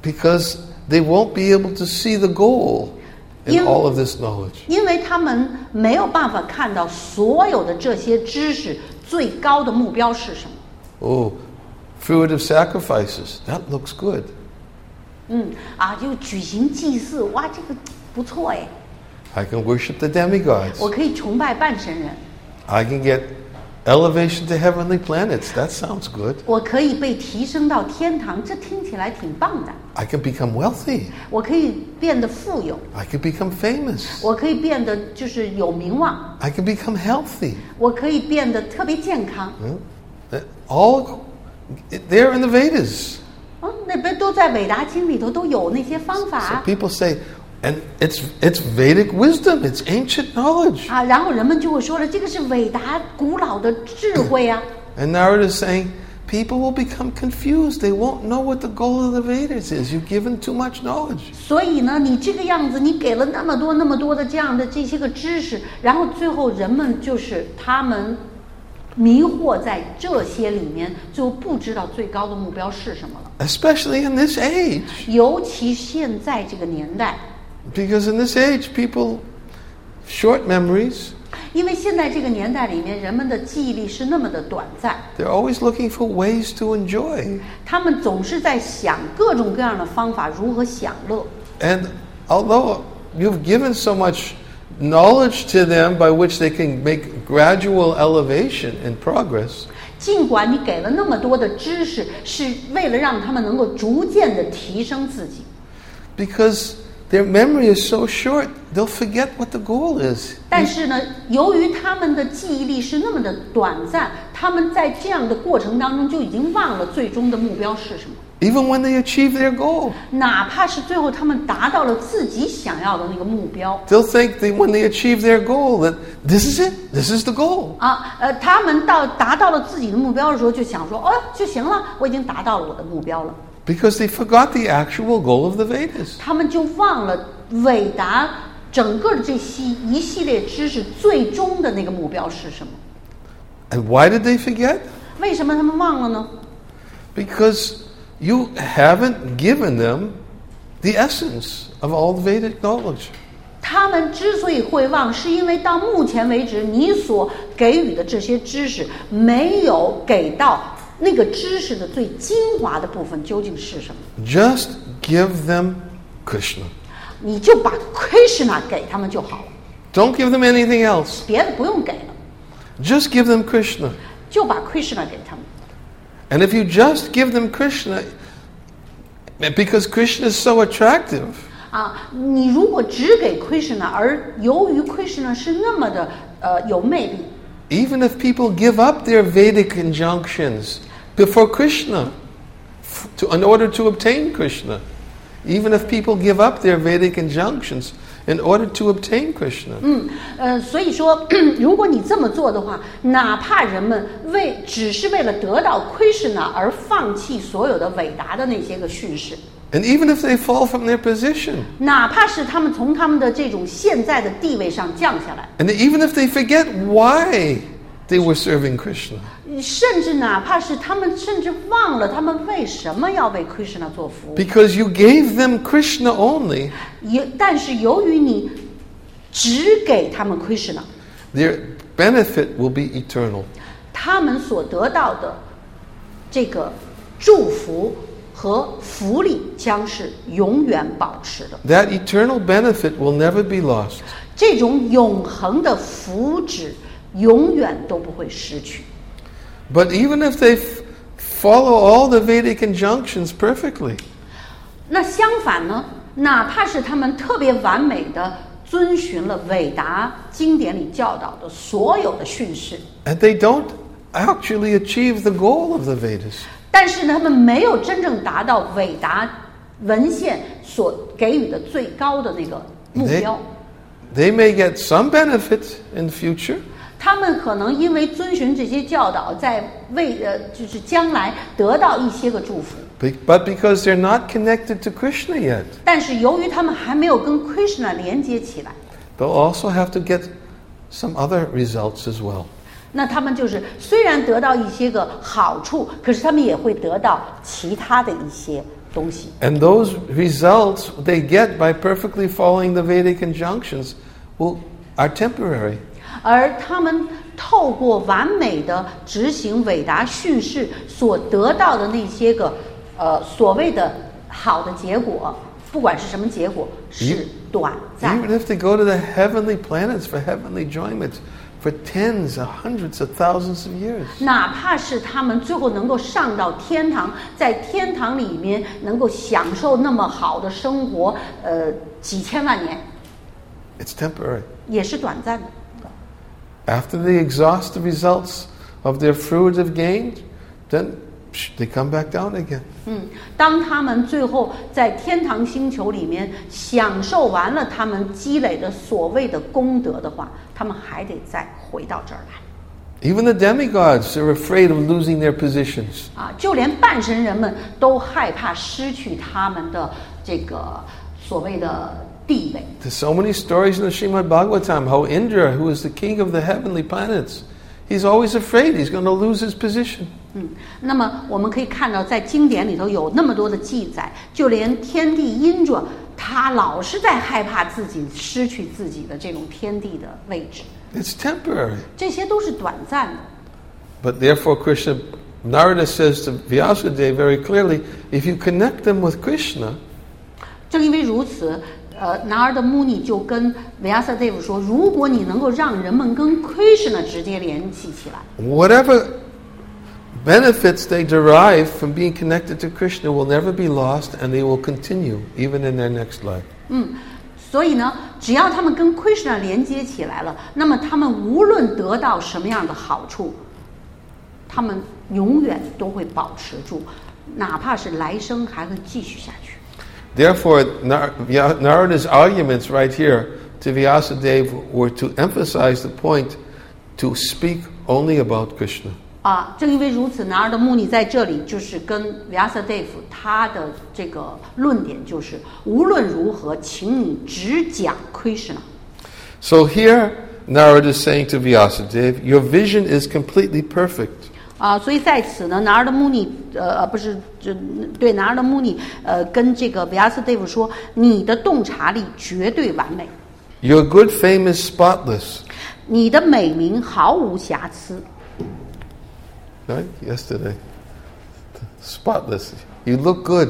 Because they won't be able to see the goal in You- all of this knowledge. 因为他们没有办法看到所有的这些知识最高的目标是什么。 Oh, fruitive sacrifices. That looks good. 嗯啊，就举行祭祀，哇，这个不错哎， I can worship the demigods. 我可以崇拜半神人， I can get elevation to heavenly planets. That sounds good. 我可以被提升到天堂，这听起来挺棒的。 I can become wealthy. 我可以变得富有， I can become famous. 我可以变得就是有名望， I can become healthy. 我可以变得特别健康。 That- All there in the Vedas. 嗯，那边都在伟达经里头都有那些方 So 法 people say, and it's it's Vedic wisdom. It's ancient knowledge. 啊，然后人们就会说了，这个是伟达古老的智慧啊。 And Narada is saying, people will become confused. They won't know what the goal of the Vedas is. You've given too much knowledge. 所以呢，你这个样子，你给了那么多那么多的这样的这些个知识，然后最后人们就是他们迷惑在这些里面，就不知道最高的目标是什么了。 Especially in this age. 尤其现在这个年代， Because in this age, people, short memories, 因为现在这个年代里面，人们的记忆力是那么的短暂， they're always looking for ways to enjoy. 他们总是在想各种各样的方法如何享乐。 And although you've given so much knowledge to them by which they can make gradual elevation and progress, 尽管你给了那么多的知识，是为了让他们能够逐渐的提升自己， because their memory is so short, they'll forget what the goal is. 但是呢，由于他们的记忆力是那么的短暂，他们在这样的过程当中就已经忘了最终的目标是什么。 Even when they achieve their goal, 哪怕是最后他们达到了自己想要的那个目标 they'll think that when they achieve their goal that this is it, this is the goal. 啊，呃，他们到达到了自己的目标的时候，就想说，哦，就行了，我已经达到了我的目标了。 Because they forgot the actual goal of the Vedas. 他们就忘了伟达整个的这系一系列知识最终的那个目标是什么？ And why did they forget? 为什么他们忘了呢？ Because you haven't given them the essence of all the Vedic knowledge. 他们之所以会忘，是因为到目前为止，你所给予的这些知识没有给到那个知识的最精华的部分究竟是什么？ Just give them Krishna. 你就把 Krishna 给他们就好了， Don't give them anything else. 别的不用给了， Just give them Krishna. 就把 Krishna 给他们。 And if you just give them Krishna, because Krishna is so attractive, 啊，你如果只给 Krishna，而由于 Krishna 是那么的呃有魅力， even if people give up their Vedic injunctions before Krishna, f- to, in order to obtain Krishna, even if people give up their Vedic injunctions in order to obtain Krishna, 嗯呃，所以说，如果你这么做的话，哪怕人们为只是为了得到 Krishna 而放弃所有的伟大的那些个训示， and even if they fall from their position, 哪怕是他们从他们的这种现在的地位上降下来， and even if they forget why they were serving Krishna, 甚至哪怕是他们甚至忘了他们为什么要为 Krishna 做服务， because you gave them Krishna only, 也但是由于你只给他们 Krishna， their benefit will be eternal. 他们所得到的这个祝福和福利将是永远保持的， That eternal benefit will never be lost. 这种永恒的福祉永远都不会失去。 But even if they f- follow all the Vedic injunctions perfectly, 那相反呢，哪怕是他们特别完美的遵循了伟达经典里教导的所有的训示， and they don't actually achieve the goal of the Vedas, 但是呢，他们没有真正达到伟达文献所给予的最高的那个目 they, 标。 they may get some benefit in future, 他们可能因为遵循这些教导，在未呃就是将来得到一些个祝福， be- but because they're not connected to Krishna yet, 但是由于他们还没有跟 Krishna 连接起来， they'll also have to get some other results as well. 那他们就是虽然得到一些个好处，可是他们也会得到其他的一些东西。 And those results they get by perfectly following the Vedic injunctions will, are temporary. 而他们透过完美的执行伟达训示所得到的那些个呃所谓的好的结果，不管是什么结果，是短暂 Even 的。 if they go to the heavenly planets for heavenly enjoyment for tens or hundreds of thousands of years. 哪怕是他们最后能够上到天堂，在天堂里面能够享受那么好的生活，呃，几千万年 It's temporary. 也是短暂的。 After they exhaust the results of their fruitive gain, then psh, they come back down again. 嗯，当他们最后在天堂星球里面享受完了他们积累的所谓的功德的话，他们还得再回到这儿来。 Even the demigods are afraid of losing their positions. 啊，就连半神人们都害怕失去他们的这个所谓的地位。 There's so many stories in the Srimad Bhagavatam how Indra, who is the king of the heavenly planets, he's always afraid he's going to lose his position. 嗯，那么我们可以看到，在经典里头有那么多的记载，就连天地因着他老是在害怕自己失去自己的这种天地的位置， It's temporary. 这些都是短暂的。 But therefore Krishna, Narada says to Vyasadeva very clearly, if you connect them with Krishna, 正因为如此，呃，拿尔的穆尼就跟维亚萨大夫说，如果你能够让人们跟 Krishna 直接联系起来， whatever benefits they derive from being connected to Krishna will never be lost and they will continue even in their next life. 嗯，所以呢，只要他们跟 Krishna 连接起来了，那么他们无论得到什么样的好处，他们永远都会保持住，哪怕是来生还会继续下去。 Therefore, Nar- Vya- Narada's arguments right here to Vyasadeva were to emphasize the point to speak only about Krishna. 啊，正因为如此，拿尔的穆尼在这里就是跟维亚萨大夫他的这个论点就是，无论如何，请你只讲 Krishna。 So here, Narada is saying to Vyasadeva, your vision is completely perfect. 啊，所以在此呢，拿尔的穆尼，呃，呃不是，这对拿尔的穆尼，呃，跟这个维亚斯大夫说，你的洞察力绝对完美， Your good fame is spotless. 你的美名毫无瑕疵。 Right? Yesterday. Spotless. You look good.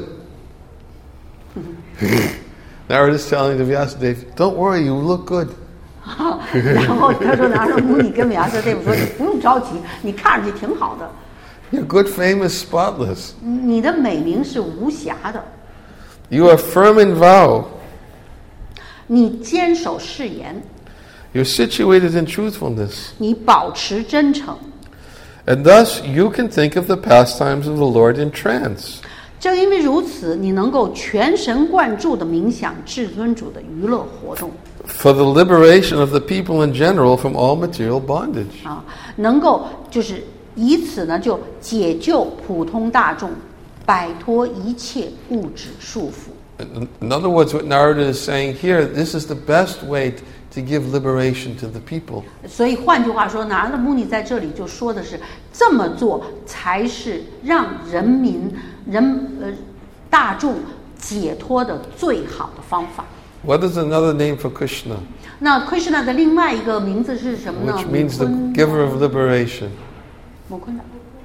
Narada is telling the Vyasadeva, don't worry, you look good. 然后他说，拿尔的穆尼跟维亚斯大夫说，你不用着急，你看上去挺好的， Your good fame is spotless. 你的美名是无瑕的， You are firm in vow. 你坚守誓言， You're situated in truthfulness. 你保持真诚。 And thus you can think of the pastimes of the Lord in trance. 正因为如此，你能够全神贯注地冥想至尊主的娱乐活动 For the liberation of the people in general from all material bondage. 啊，能够就是以此呢就解救普通大众，摆脱一切物质束缚。 In in other words, what Narada is saying here, this is the best way t- to give liberation to the people. 所以换句话说，拿尔的穆尼在这里就说的是，这么做才是让人民人呃大众解脱的最好的方法。 What is another name for Krishna? 那 Krishna 的另外一个名字是什么呢？ Which means the giver of liberation. 姆昆达。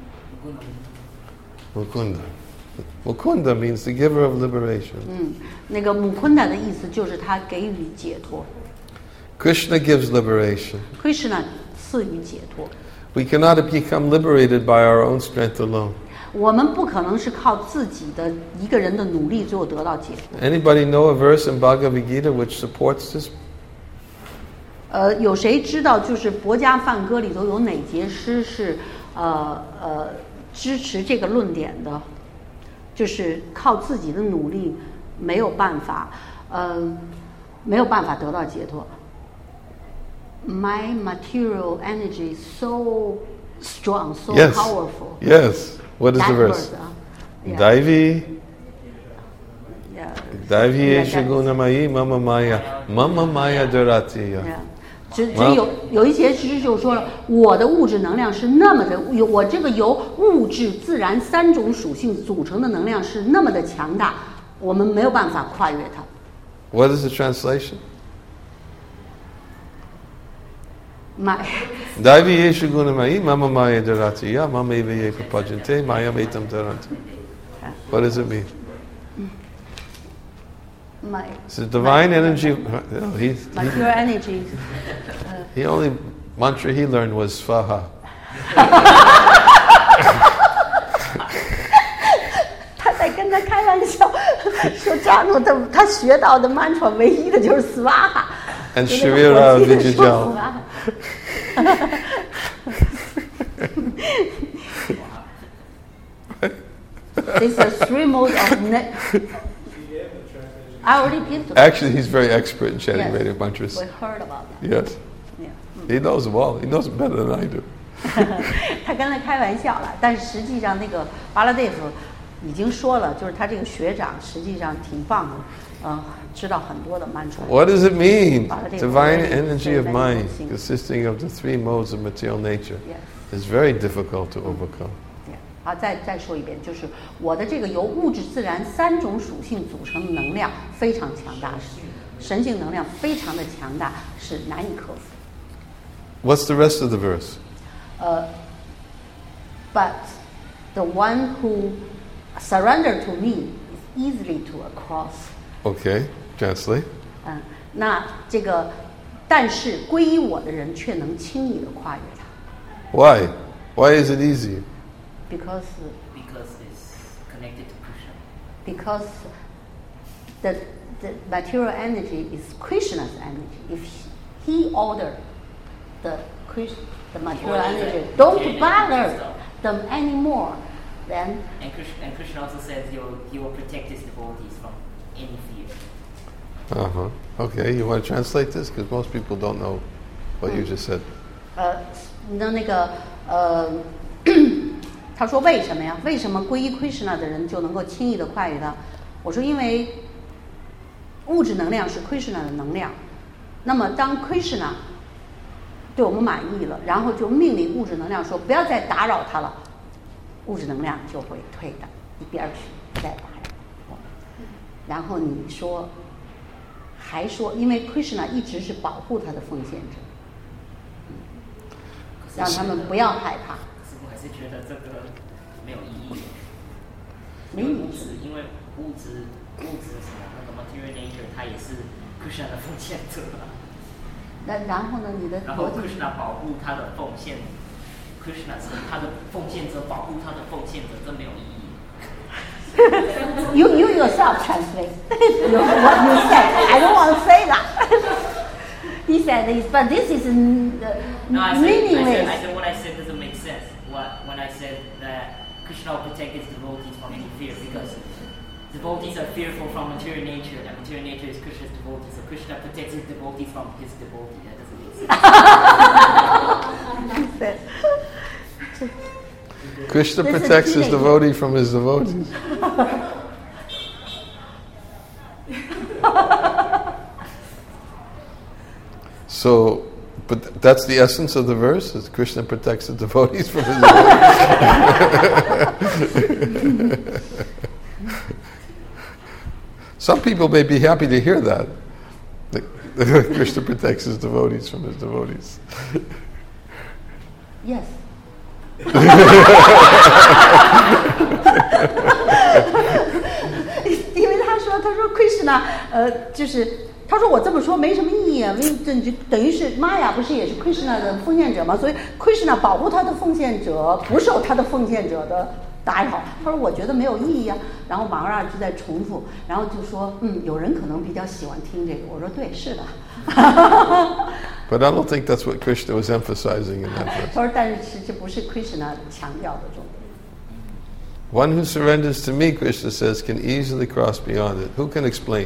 Mukunda. Mukunda means the giver of liberation. 嗯，那个姆昆达的意思就是他给予解脱 Krishna gives liberation. ，Krishna 赐予解脱。 We cannot become liberated by our own strength alone. 我们不可能是靠自己的一个人的努力最后得到解脱。 Anybody know a verse in Bhagavad Gita which supports this? 呃，有谁知道就是《薄伽梵歌》里头有哪节诗是呃呃支持这个论点的？就是靠自己的努力没有办法，呃，没有办法得到解脱。My material energy is so strong, so Yes. powerful. Yes. What is That the verse? verse, uh, yeah. Daivi, Yeah. Daivi Yeah, Esha Gunamayi Mama Maya, Mama Maya Duratiya. Yeah. 只只有有一节诗就说了，我的物质能量是那么的，有我这个由物质、自然三种属性组成的能量是那么的强大，我们没有办法跨越它。 What is the translation? My Daivi yeshu gunamai mama maya daratiya mama eva ye papajante maya metam tarante. What does it mean? my It's the divine energy. Of, no, he, my he, pure energy. he only mantra he learned was Svaha. 他在跟他开玩笑，说扎努他他学到的 mantra 唯一的就是 swaha。 And Sharira Vijayal. These are three modes of net. I already give to Actually, he's very expert in chanting Yes. Vedic mantras. We heard about that. Yes. Yeah. He knows them all. He knows them better than I do. 他跟他开玩笑了，但是实际上那个巴拉蒂夫已经说了，就是他这个学长实际上挺棒的，呃，知道很多的 mantra。 What does it mean? Baladev Divine already energy of said many mind, things. consisting of the three modes of material nature, Yes. is very difficult to overcome. 对，好，再再说一遍，就是我的这个由物质、自然三种属性组成的能量非常强大，是神性能量非常的强大，是难以克服。 What's the rest of the verse? 呃、uh, ，But the one who surrender to me is easily to cross。 Okay, translate. 嗯，那这个，但是皈依我的人却能轻易的跨越它。 Why? Why is it easy? Because Because it's connected to Krishna. because the the material energy is Krishna's energy. If he ordered the Krish, the material energy, don't bother them anymore, then And Krishna, and Krishna also says he will, he will protect his devotees from any fear. Uh-huh. Okay, you want to translate this? Because most people don't know what you just said. 呃，那那个呃，他说为什么呀？为什么皈依 Krishna 的人就能够轻易的跨越它？我说因为物质能量是 Krishna 的能量，那么当 Krishna 对我们满意了，然后就命令物质能量说不要再打扰他了，物质能量就会退到一边去，不再打扰我。然后你说，还说，因为 Krishna 一直是保护他的奉献者。让他们不要害怕。 可是我还是觉得这个没有意义。 没意义物质，因为物质物质什么那个 material nature，它也是 Krishna 的奉献者啊。 那然后呢？你的然后逻辑 Krishna 保护他的奉献 ，Krishna 是他的奉献者，保护他的奉献者，这没有意义。 you you yourself translate you, what you said. I don't want to say that. He said this, but this is uh, No, I said, meaningless. I said, I said what I said doesn't make sense. What when I said that Krishna will protect his devotees from any fear, because devotees are fearful from material nature, and material nature is Krishna's devotees. So Krishna protects his devotees from his devotee. That doesn't make sense. He said, Krishna This is protects his teenager. devotee from his devotees. So, but that's the essence of the verse, is Krishna protects the devotees from his devotees. Some people may be happy to hear that. that Krishna protects his devotees from his devotees. yes. 因为他说，他说 Krishna， 呃，就是他说我这么说没什么意义啊，因为这就等于是玛雅不是也是 Krishna 的奉献者吗？所以 Krishna 保护他的奉献者，不受他的奉献者的打扰。他说我觉得没有意义啊。然后马尔就在重复，然后就说，嗯，有人可能比较喜欢听这个。我说对，是的。 But I don't think that's what Krishna was emphasizing in that 他 verse. 说，但是这不是 Krishna 强调的重点。 One who surrenders to me, Krishna says, can easily cross beyond it. Who can explain?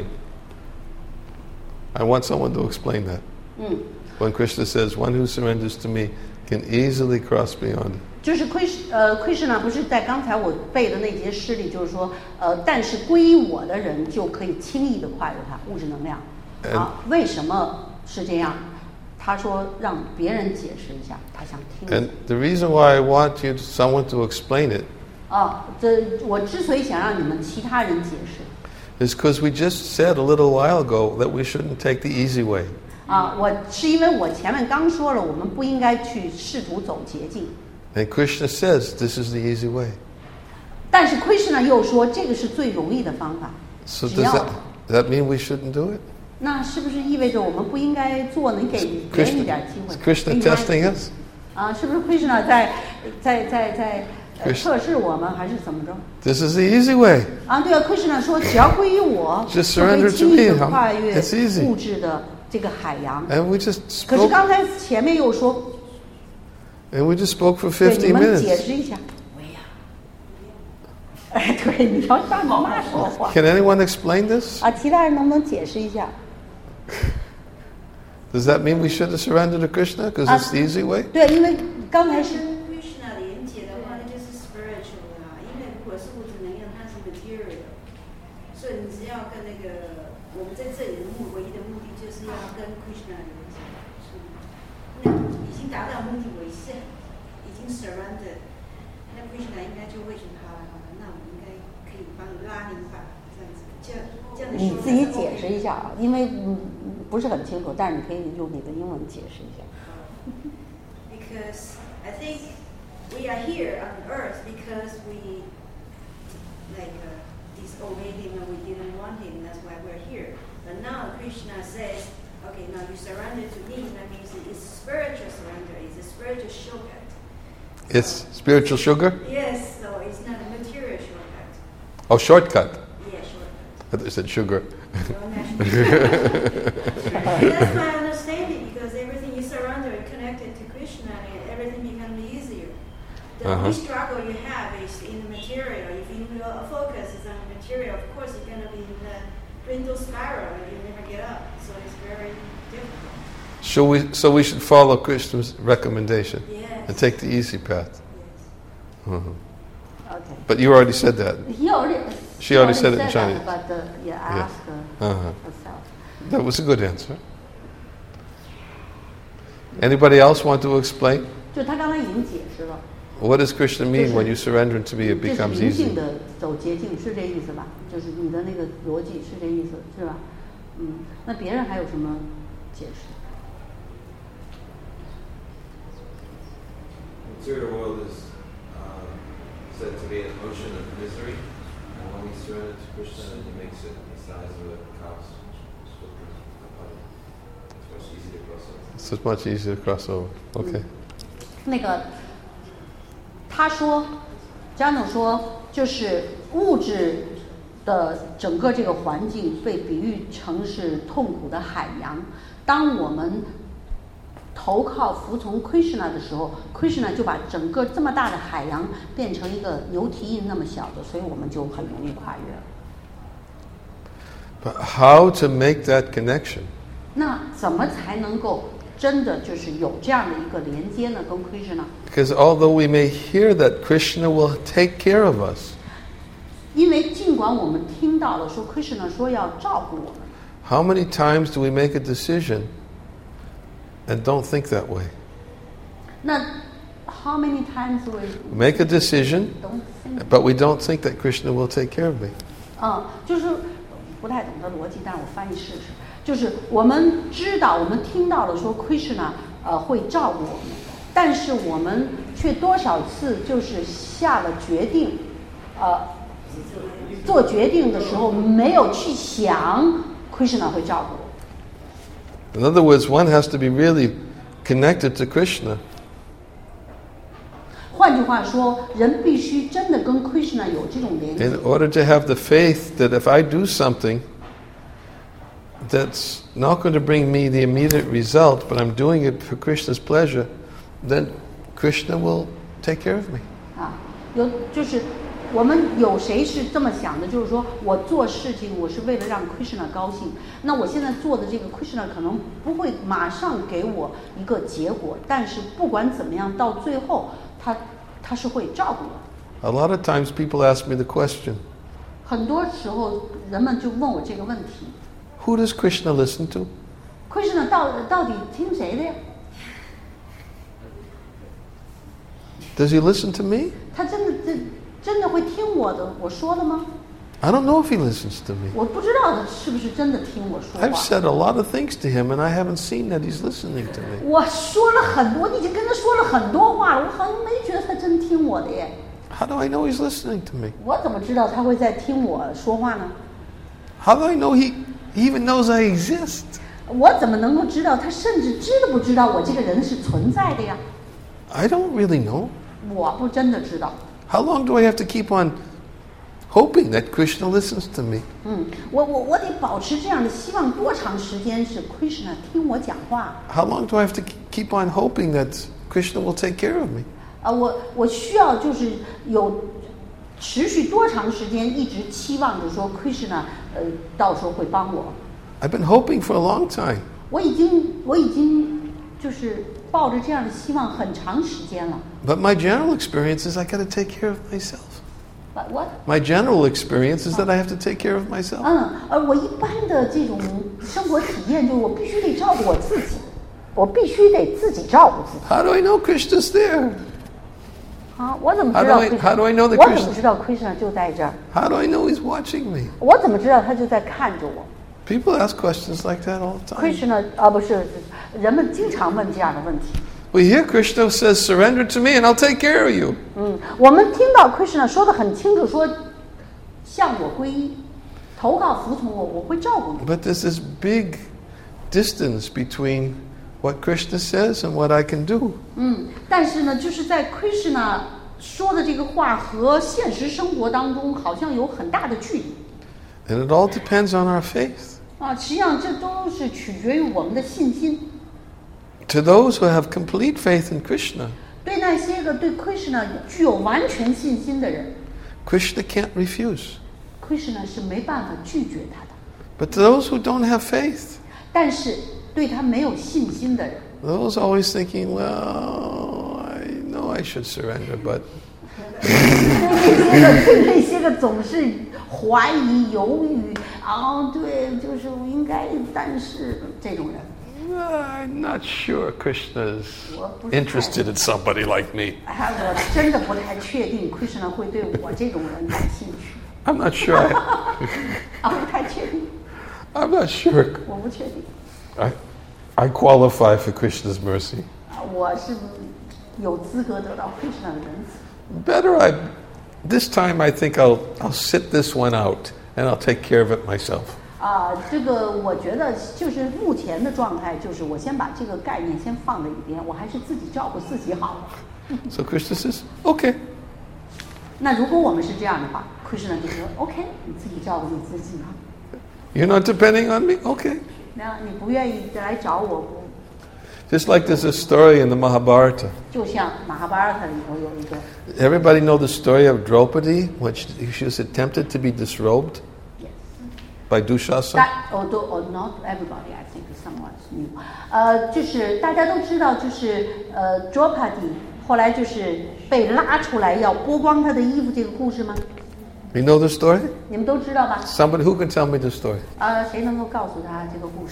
I want someone to explain that. 嗯。 When Krishna says, one who surrenders to me can easily cross beyond it. 就是 Krishna 呃 Krishna 不是在刚才我背的那节诗里，就是说，呃，但是皈依我的人就可以轻易的跨越它物质能量。啊，为什么是这样？ 他说让别人解释一下，他想听一下。 And the reason why I want you, someone to explain it, 啊，这我之所以想让你们其他人解释， is because we just said a little while ago that we shouldn't take the easy way. 啊，我是因为我前面刚说了，我们不应该去试图走捷径。 And Krishna says this is the easy way. 但是Krishna又说这个是最容易的方法。 So 只 does 要 that, does that mean we shouldn't do it? 那是不是意味着我们不应该做呢？你给别人一 Krishna, 点机会 is。Krishna 给你们 testing us? 啊，是不是 Krishna 在在在在呃 Krishna- 测试我们，还是怎么着？ This is the easy way. 啊，对啊，Krishna 说只要归于我， Just 就可 surrender 以 to 轻易 me, 的 huh? 跨越 It's easy. 物质的这个海洋。 And we just 可是 spoke, 刚才前面又说， and we just spoke for 对你 fifteen 们解 minutes. 释一下。 我呀， 哎，对，你要让你妈说话 Can anyone explain this? 啊！其他人能不能解释一下？ Does that mean we should have surrendered to Krishna because it's the easy way? 对，因为刚才是跟 Krishna 连接的话，那就是 spiritual 的啊。因为如果是物质能量，它是 material，所以你只要跟那个我们在这里的目唯一的目的就是要跟 Krishna 连接。那已经达到目的为是已经 surrender， 那 Krishna 应该就会觉得好了好了，那我们应该可以帮你拉你一把，这样子，这样这样的你说法自己解是 OK 释一下啊，因为嗯不是很清楚，但是你可以用你的英文解释一下。 Because I think we are here on earth because we, like uh, disobeyed him and we didn't want him, that's why we're here. But now Krishna says, okay, now you surrender to me, that means it's spiritual surrender, it's a spiritual shortcut. It's spiritual sugar? Yes, so it's not a material shortcut. Oh, shortcut. Yeah, shortcut. I thought you said sugar. So naturally- That's my understanding because everything you surrender is connected to Krishna and everything becomes easier. The Uh-huh. only struggle you have is in the material. If you, your focus is on the material, of course you're going to be in the dwindle spiral and you never get up. So it's very difficult. Should we, so we should follow Krishna's recommendation Yes. and take the easy path. Yes. Mhm. OK。 But you already said that. He already She already said it in that, Chinese. but uh, yeah, I Yeah. asked her Uh-huh. herself. That was a good answer. Anybody else want to explain? 就他刚才已经解释了， What does Krishna mean when you surrender to me, it 这是 becomes 灵性 easy? 的走捷径，是这意思吧？就是你的那个逻辑是这意思，是吧？嗯，那别人还有什么解释？ Material world is uh, said to be an ocean of misery, and when we surrender to Krishna, then he makes it the size of a cow's foot. It's much easier to cross over. So it's much easier to cross over. Okay. 那个他说，张总说，就是物质的整个这个环境被比喻成是痛苦的海洋。当我们投靠服从 Krishna 的时候 ，Krishna 就把整个这么大的海洋变成一个牛蹄印那么小的，所以我们就很容易跨越了。 But how to make that connection? 那怎么才能够真的就是有这样的一个连接呢？跟 Krishna？ Because although we may hear that Krishna will take care of us, 因为尽管我们听到了说 Krishna 说要照顾我们。 how many times do we make a decision and don't think that way? 那 how many times we Make a decision, don't think？ but we don't think that Krishna will take care of me. 嗯，就是不太懂得逻辑，但是我翻译试试。就是我们知道，我们听到了说 Krishna 呃会照顾我们，但是我们却多少次就是下了决定，呃，做决定的时候没有去想 Krishna 会照顾我。 In other words, one has to be really connected to Krishna 换句话说，人必须真的跟 Krishna 有这种连接 in。order to have the faith that if I do something that's not going to bring me the immediate result, but I'm doing it for Krishna's pleasure, then Krishna will take care of me. 啊，有就是我们有谁是这么想的？就是说我做事情我是为了让 Krishna 高兴，那我现在做的这个 Krishna 可能不会马上给我一个结果，但是不管怎么样，到最后他他是会照顾我。 A lot of times people ask me the question, 很多时候人们就问我这个问题： who does Krishna listen to? Krishna 到到底听谁的呀？ Does he listen to me? 他真的真真的会听我的我说的吗？ I don't know if he listens to me. 我不知道他是不是真的听我说 I've 话。 said a lot of things to him, and I haven't seen that he's listening to me. 我说了很多，你已经跟他说了很多话了，我好像没觉得他真听我的耶。 How do I know he's listening to me? 我怎么知道他会在听我说话呢？ How do I know he, he even knows I exist? 我怎么能够知道他甚至知不知道我这个人是存在的呀？ I don't really know. 我不真的知道。 How long do I have to keep on hoping that Krishna listens to me? 嗯，我我我得保持这样的希望，多长时间是 Krishna 听我讲话？ How long do I have to keep on hoping that Krishna will take care of me? 啊，我我需要就是有持续多长时间一直期望着说 Krishna 呃到时候会帮我。 I've been hoping for a long time. 我已经我已经就是抱着这样的希望很长时间了。 But my general experience is I got to take care of myself. But what？ My general experience is that I have to take care of myself. 嗯，而我一般的这种生活体验就是我必须得照顾我自己，我必须得自己照顾自己。 How do I know Krishna's there? 啊，我怎么知 How 道 do I- Krishna- how do I know that 我怎 Krishna- 么知道 Krishna 就在这儿？ How do I know he's watching me? 我怎么知道他就在看着我 People ask questions like that all the time. ？Krishna 啊，不是，人们经常问这样的问题。 We hear Krishna says, surrender to me and I'll take care of you. 嗯，我们听到 Krishna 说的很清楚，说向我归依，投靠服从我，我会照顾你。 But there's this big distance between what Krishna says and what I can do. 嗯，但是呢，就是在 Krishna 说的这个话和现实生活当中好像有很大的距离 And it all depends on our faith. 啊。实际上，这都是取决于我们的信心。 To those who have complete faith in Krishna, 对那些个对 Krishna 具有完全信心的人 Krishna can't refuse. ，Krishna 是没办法拒绝他的。 But to those who don't have faith, 但是对他没有信心的人， those always thinking, well, I know I should surrender, but 对那些个对那些个总是怀疑、犹豫，啊，对，就是我应该，但是这种人， I'm not sure Krishna is 我不是太 interested in somebody like me. 哎，我真的不太确定 Krishna 会对我这种人感兴趣， I'm not sure. I, 啊，不太确定， I'm not sure 我不确定， I, I qualify for Krishna's mercy. 啊，我是有资格得到 Krishna 的仁慈。 Better I, this time I think I'll, I'll sit this one out and I'll take care of it myself. 啊，这个我觉得就是目前的状态，就是我先把这个概念先放在一边，我还是自己照顾自己好了。 So Krishna says, okay. 那如果我们是这样的话 ，Krishna 就说 OK， 你自己照顾你自己啊。 You're not depending on me? Okay. 那你不愿意再来找我，不 Just like there's a story in the Mahabharata. 就像马哈巴尔塔里头有一个 Everybody know the story of Draupadi when she, she was attempted to be disrobed Yes. by Dushasana? 大although or not everybody I think someone knew， 呃，就是大家都知道，就是呃 Draupadi 后来就是被拉出来要剥光她的衣服这个故事吗？ You know the story? 你们都知道吧？ Somebody who can tell me the story? 呃，谁能够告诉他这个故事？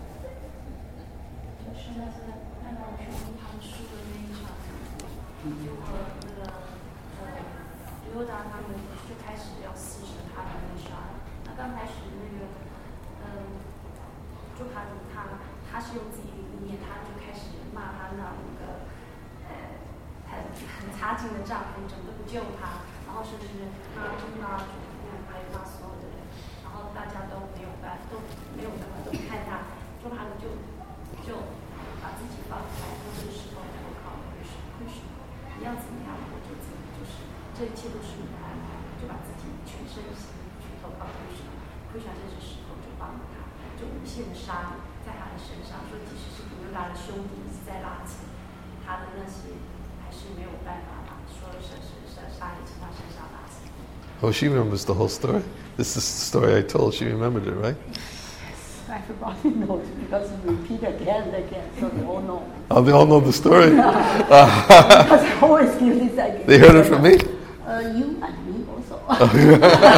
就是那是那个全部他们输的那一场，结果那个呃刘达他们就开始要撕扯他们那杀。那刚开始那个嗯，朱卡迪他他是用自己的意念，他就开始骂他那那个呃很很差劲的丈夫，怎么都不救他，然后甚至骂骂主妇，还有骂所有的人，然后大家都没有办都没有办法都看他，朱卡迪就就把自己放开，那这个时候投靠了会是会是你要怎么样我就怎么，就是这一切都是你的安排，就把自己全身心去投靠会是会是这个时候就帮了他，就无限的杀在他的身上，说即使是比如他的兄弟一直在拉扯他的那些，还是没有办法把所有的事杀杀也从他身上拉扯。 Oh, she remembers the whole story. This is the story I told. She remembered it, right? Everybody knows because you repeat again and again, so they all know. Oh, they all know the story. Because I always give this again. They heard it from me? Uh, you and me also.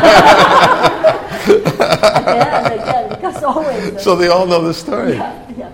Again and again, because always. So they all know the story. Yeah, yeah.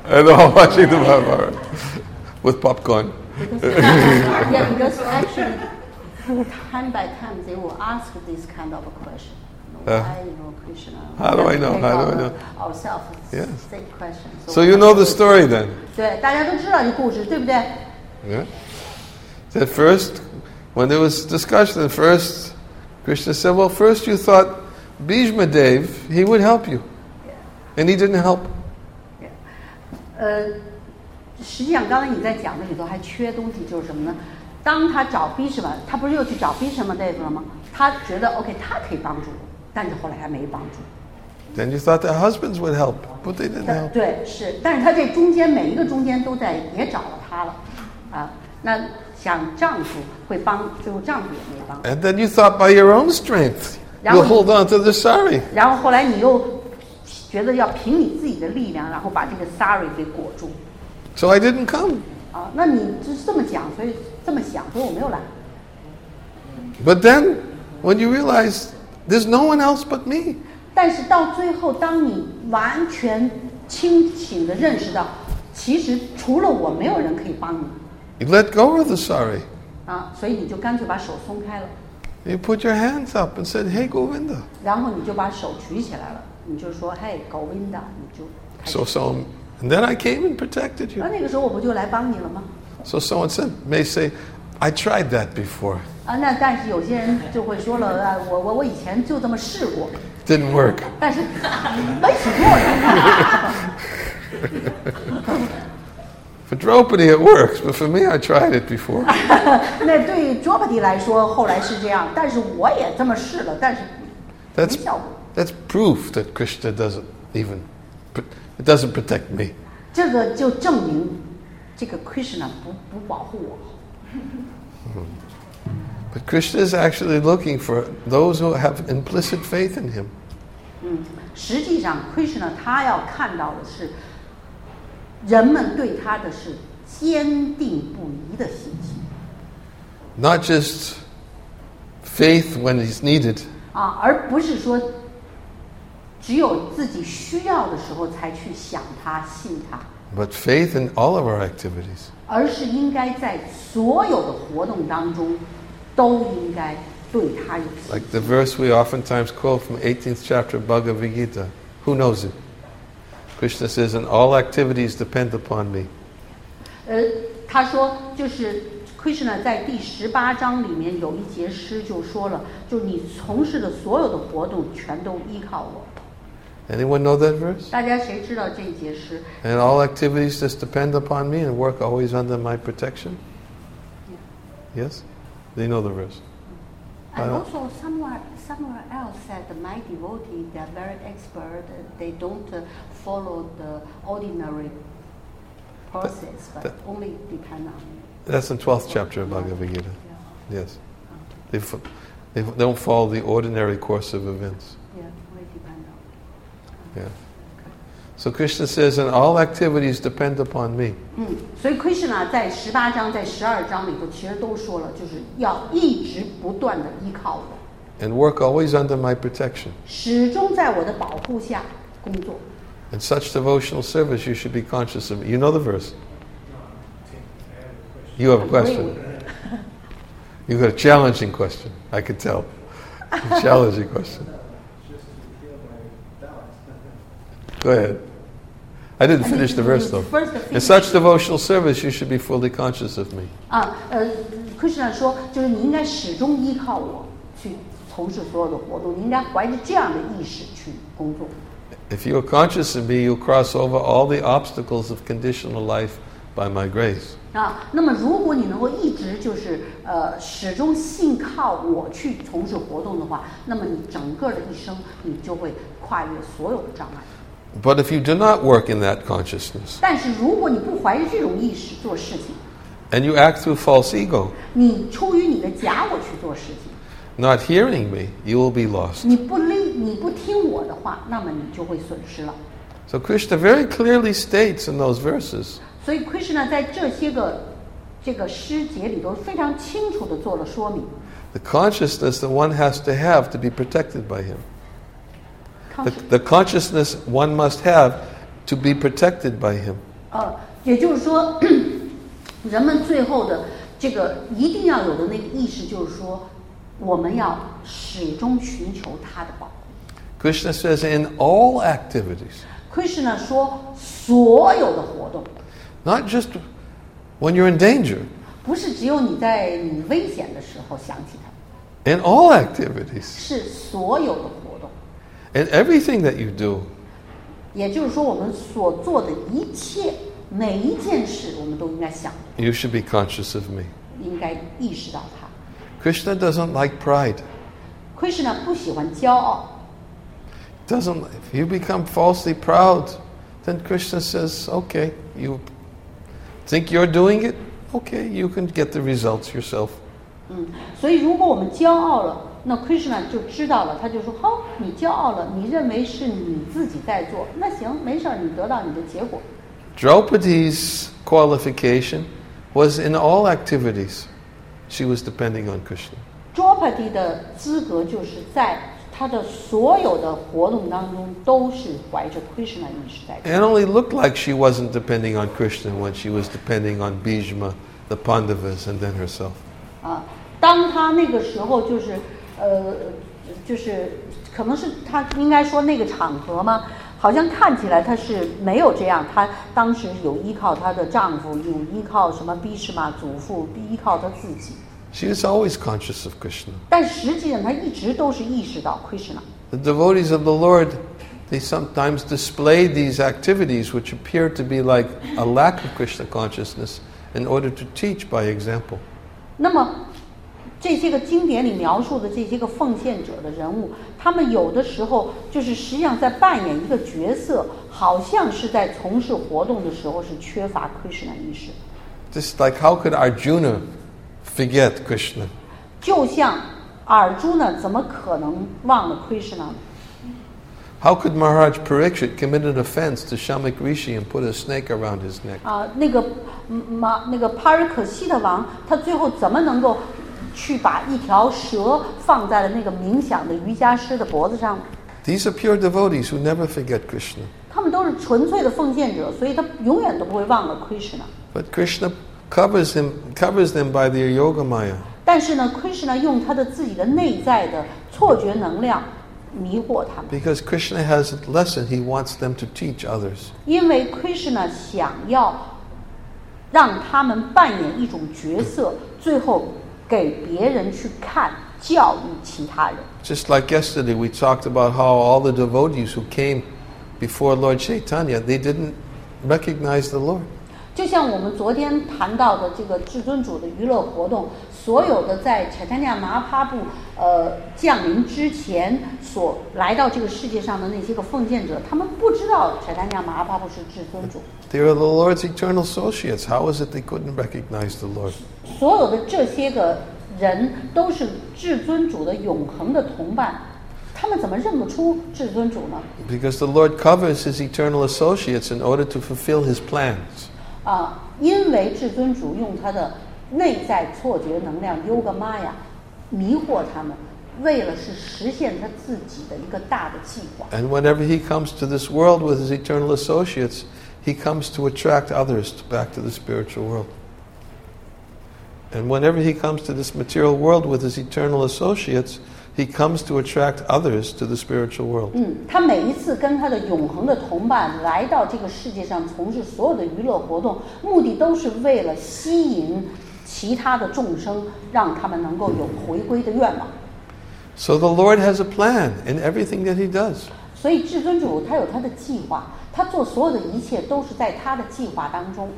And they're all watching the Mahabharata with popcorn. Because, yeah, because actually, time by time they will ask this kind of a question. Uh, Why, you know, Krishna? How do I know? Take How do I our- know? Ourselves, Yes. same question. So you know the story then. 对，大家都知道这故事，对不对？ Yeah. At first, when there was discussion, at first, Krishna said, well, first you thought Bhishma Dev, he would help you. And he didn't help. 呃，实际上刚才你在讲的里头还缺东西，就是什么呢？当他找 Bhishma，他不是又去找 Bhishma Dev 了吗？他觉得 OK， 他可以帮助我，但是后来还没帮助。 Then you thought their husbands would help, but they didn't 但 help. 对，是，但是他这中间每一个中间都在也找了他了，啊，那想丈夫会帮，最后丈夫也没帮。 And then you thought by your own strength, you'll hold on to the sari. 然后后来你又觉得要凭你自己的力量，然后把这个 sari 给裹住。 So I didn't come. 啊，那你就是这么讲，所以这么想，所以我没有来。 But then, when you realize there's no one else but me, 但是到最后，当你完全清醒的认识到，其实除了我，没有人可以帮你 you let go of the sari. 啊，所以你就干脆把手松开了， You put your hands up and said, hey, Govinda. 然后你就把手举起来了，你就说：“嘿，Govinda，你就开始。 So, so, and then I came and protected 那 you. 那个时候我不就来帮你了吗？ So someone said, may say, I tried that before. 啊，那但是有些人就会说了，啊，我我我以前就这么试过， Didn't work. 但是没起作用。 For Draupadi it works, but for me I tried it before. 那对卓巴迪来说，后来是这样，但是我也这么试了，但是没 That's 效果。 that's proof that Krishna doesn't even, it doesn't protect me. 这个就证明这个 Krishna 不不保护我。 But Krishna is actually looking for those who have implicit faith in him. 嗯，实际上 Krishna 他要看到的是人们对他的是坚定不移的信心 Not just faith when it's needed, 啊，而不是说只有自己需要的时候才去想他、信他， but faith in all of our activities. 而是应该在所有的活动当中都应该对他有信 Like 心。 the verse we oftentimes quote from eighteenth chapter of Bhagavad Gita. Who knows it? Krishna says, and all activities depend upon me. 呃，他说就是 Krishna 在第十八章里面有一节诗就说了，就你从事的所有的活动全都依靠我。 Anyone know that verse? 大家谁知道这一节诗？ And all activities just depend upon me and work always under my protection? Yes? They know the verse. And Uh, also somewhere somewhere else said my devotees they are very expert. They don't uh, follow the ordinary process, but that- only depend on me. That's the twelfth chapter of Bhagavad Gita. Yeah, Yes. They, fo- they f- don't follow the ordinary course of events. yeah, only depend on. Yeah. So Krishna says, and all activities depend upon me. 嗯，所以 Krishna 在十八章、在十二章里头，其实都说了，就是要一直不断的依靠我， And work always under my protection. 始终在我的保护下工作。 In such devotional service, you should be conscious of me. You know the verse. You have a question. You got a challenging question. I could tell. A challenging question. Just to clear my doubts. Go ahead. I didn't finish the verse though. First In finish. such devotional service, you should be fully conscious of me. 啊，呃，Krishna 说，就是你应该始终依靠我去从事所有的活动，你应该怀着这样的意识去工作。 If you are conscious of me, you'll cross over all the obstacles of conditional life by my grace. 啊，那么如果你能够一直就是呃始终信靠我去从事活动的话，那么你整个的一生你就会跨越所有的障碍。 But if you do not work in that consciousness, 但是如果你不怀着这种意识做事情， and you act through false ego, 你出于你的假我去做事情， not hearing me, you will be lost. 你不听你不听我的话，那么你就会损失了。 So Krishna very clearly states in those verses, 所以 Krishna 在这些个这个诗节里头非常清楚地做了说明。 the consciousness that one has to have to be protected by him. The, Conscious- the consciousness one must have to be protected by him. 呃，也就是说，人们最后的这个一定要有的那个意识，就是说，我们要始终寻求他的保护。 Krishna says in all activities, Krishna 说，所有的活动， not just when you're in danger, 不是只有你在你危险的时候想起他， in all activities, 是所有的活动。 in everything that you do. 也就是说，我们所做的一切，每一件事，我们都应该想， You should be conscious of me. 应该意识到他。 Krishna doesn't like pride. Krishna 不喜欢骄傲。 Doesn't if you become falsely proud, then Krishna says, okay, you think you're doing it, okay, you can get the results yourself. 嗯，所以如果我们骄傲了，那 Krishna 就知道了，他就说：好，你骄傲了，你认为是你自己在做，那行，没事儿，你得到你的结果。 Draupadi's qualification was in all activities. She was depending on Krishna. Draupadi 的资格就是在他的所有的活动当中都是怀着 Krishna 意识在做。 It only looked like she wasn't depending on Krishna when she was depending on Bhishma, the Pandavas, and then herself. 啊，当他那个时候就是呃，就是可能是他应该说那个场合嘛，好像看起来他是没有这样，他当时有依靠她的丈夫，有依靠什么毗湿玛祖父，依靠他自己。 She was always conscious of Krishna. 但实际上，他一直都是意识到 Krishna。 The devotees of the Lord, they sometimes display these activities which appear to be like a lack of Krishna consciousness in order to teach by example. 那么，这些个经典里描述的这些个奉献者的人物，他们有的时候就是实际上在扮演一个角色，好像是在从事活动的时候是缺乏 Krishna 意识。 Just like how could Arjuna forget Krishna? 就像尔朱呢，怎么可能忘了 Krishna 呢？ How could Maharaj Parikshit commit an offense to Shamik Rishi and put a snake around his neck? 啊，那个马那个帕尔可西的王，他最后怎么能够去把一条蛇放在了那个冥想的瑜伽师的脖子上？ These are pure devotees who never forget Krishna. 他们都是纯粹的奉献者，所以他永远都不会忘了 Krishna。 But Krishna covers him, covers them by their yoga maya. 但是呢 ，Krishna 用他的自己的内在的错觉能量迷惑他们， Because Krishna has a lesson he wants them to teach others. 因为 Krishna 想要让他们扮演一种角色，最后给别人去看，教育其他人。 Just like yesterday, we talked about how all the devotees who came before Lord Chaitanya, they didn't recognize the Lord. 就像我们昨天谈到的这个至尊主的娱乐活动，所有的在柴塔尼亚麻哈布呃降临之前所来到这个世界上的那些个奉献者，他们不知道柴塔尼亚麻哈布是至尊主。 They are the Lord's eternal associates. How is it they couldn't recognize the Lord? 所有的这些个人都是至尊主的永恒的同伴，他们怎么认不出至尊主呢？ Because the Lord covers his eternal associates in order to fulfill his plans. 啊，因为至尊主用他的内在错觉能量 Yoga Maya 迷惑他们，为了是实现他自己的一个大的计划。 And whenever he comes to this world with his eternal associates, he comes to attract others back to the spiritual world. And whenever he comes to this material world with his eternal associates, he comes to attract others to the spiritual world. 嗯，他每一次跟他的永恒的同伴来到这个世界上从事所有的娱乐活动，目的都是为了吸引其他的众生，让他们能够有回归的愿望。 So the Lord has a plan in everything that he does. 所以至尊主他有他的计划，他做所有的一切都是在他的计划当中，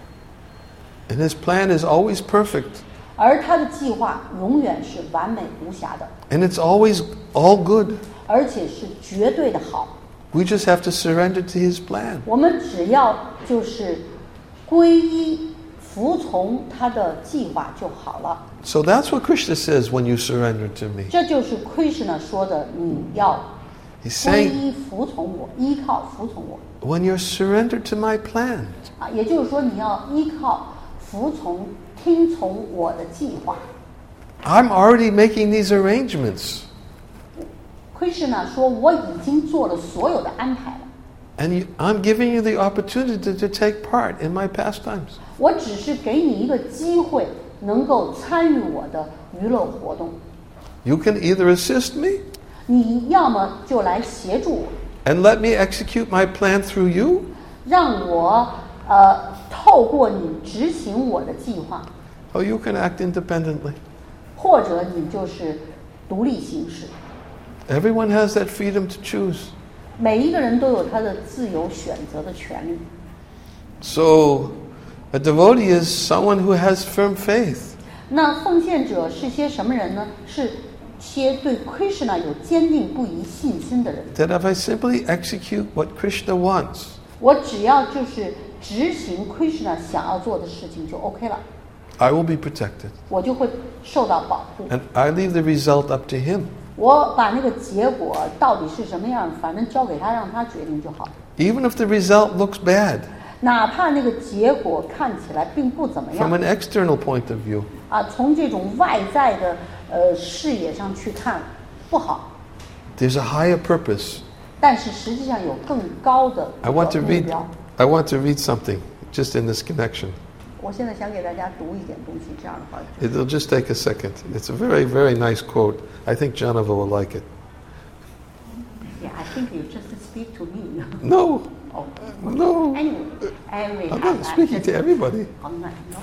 And his plan is always perfect. 而他的计划永远是完美无瑕的， And it's always all good. 而且是绝对的好。 We just have to surrender to his plan. 我们只要就是皈依、服从他的计划就好了。 So that's what Krishna says when you surrender to me. 这就是 Krishna 说的，你要 He's 皈 saying, 依、服从我，依靠服从我 when you're surrendered to my plan, 啊，也就是说你要依靠、服从、听从我的计划。 I'm already making these arrangements. Krishna 说，我已经做了所有的安排了。 And you, I'm giving you the opportunity to, to take part in my pastimes. 我只是给你一个机会，能够参与我的娱乐活动。 You can either assist me 你要么就来协助我， and let me execute my plan through you, 让我呃透过你执行我的计划， or you can act independently. 或者你就是独立行事。 Everyone has that freedom to choose. 每一个人都有他的自由选择的权利。 So, a devotee is someone who has firm faith. 那奉献者是些什么人呢？是些对 Krishna 有坚定不移信心的人。 That if I simply execute what Krishna wants, 我只要就是执行 Krishna 想要做的事情就 OK 了， I will be protected. 我就会受到保护。 And I leave the result up to him. 我把那个结果到底是什么样，反正交给他，让他决定就好。 Even if the result looks bad 哪怕那个结果看起来并不怎么样 from an external point of view, 啊，从这种外在的呃视野上去看不好， there's a higher purpose. 但是实际上有更高的 I want to 目 read 标。 I want to read something just in this connection. 我现在想给大家读一点东西，这样的话就 It'll just take a second. It's a very, very nice quote. I think Janava will like it. Yeah, I think you just speak to me. No, Oh, no. anyway, every I'm not speaking to everybody. I'm not, no.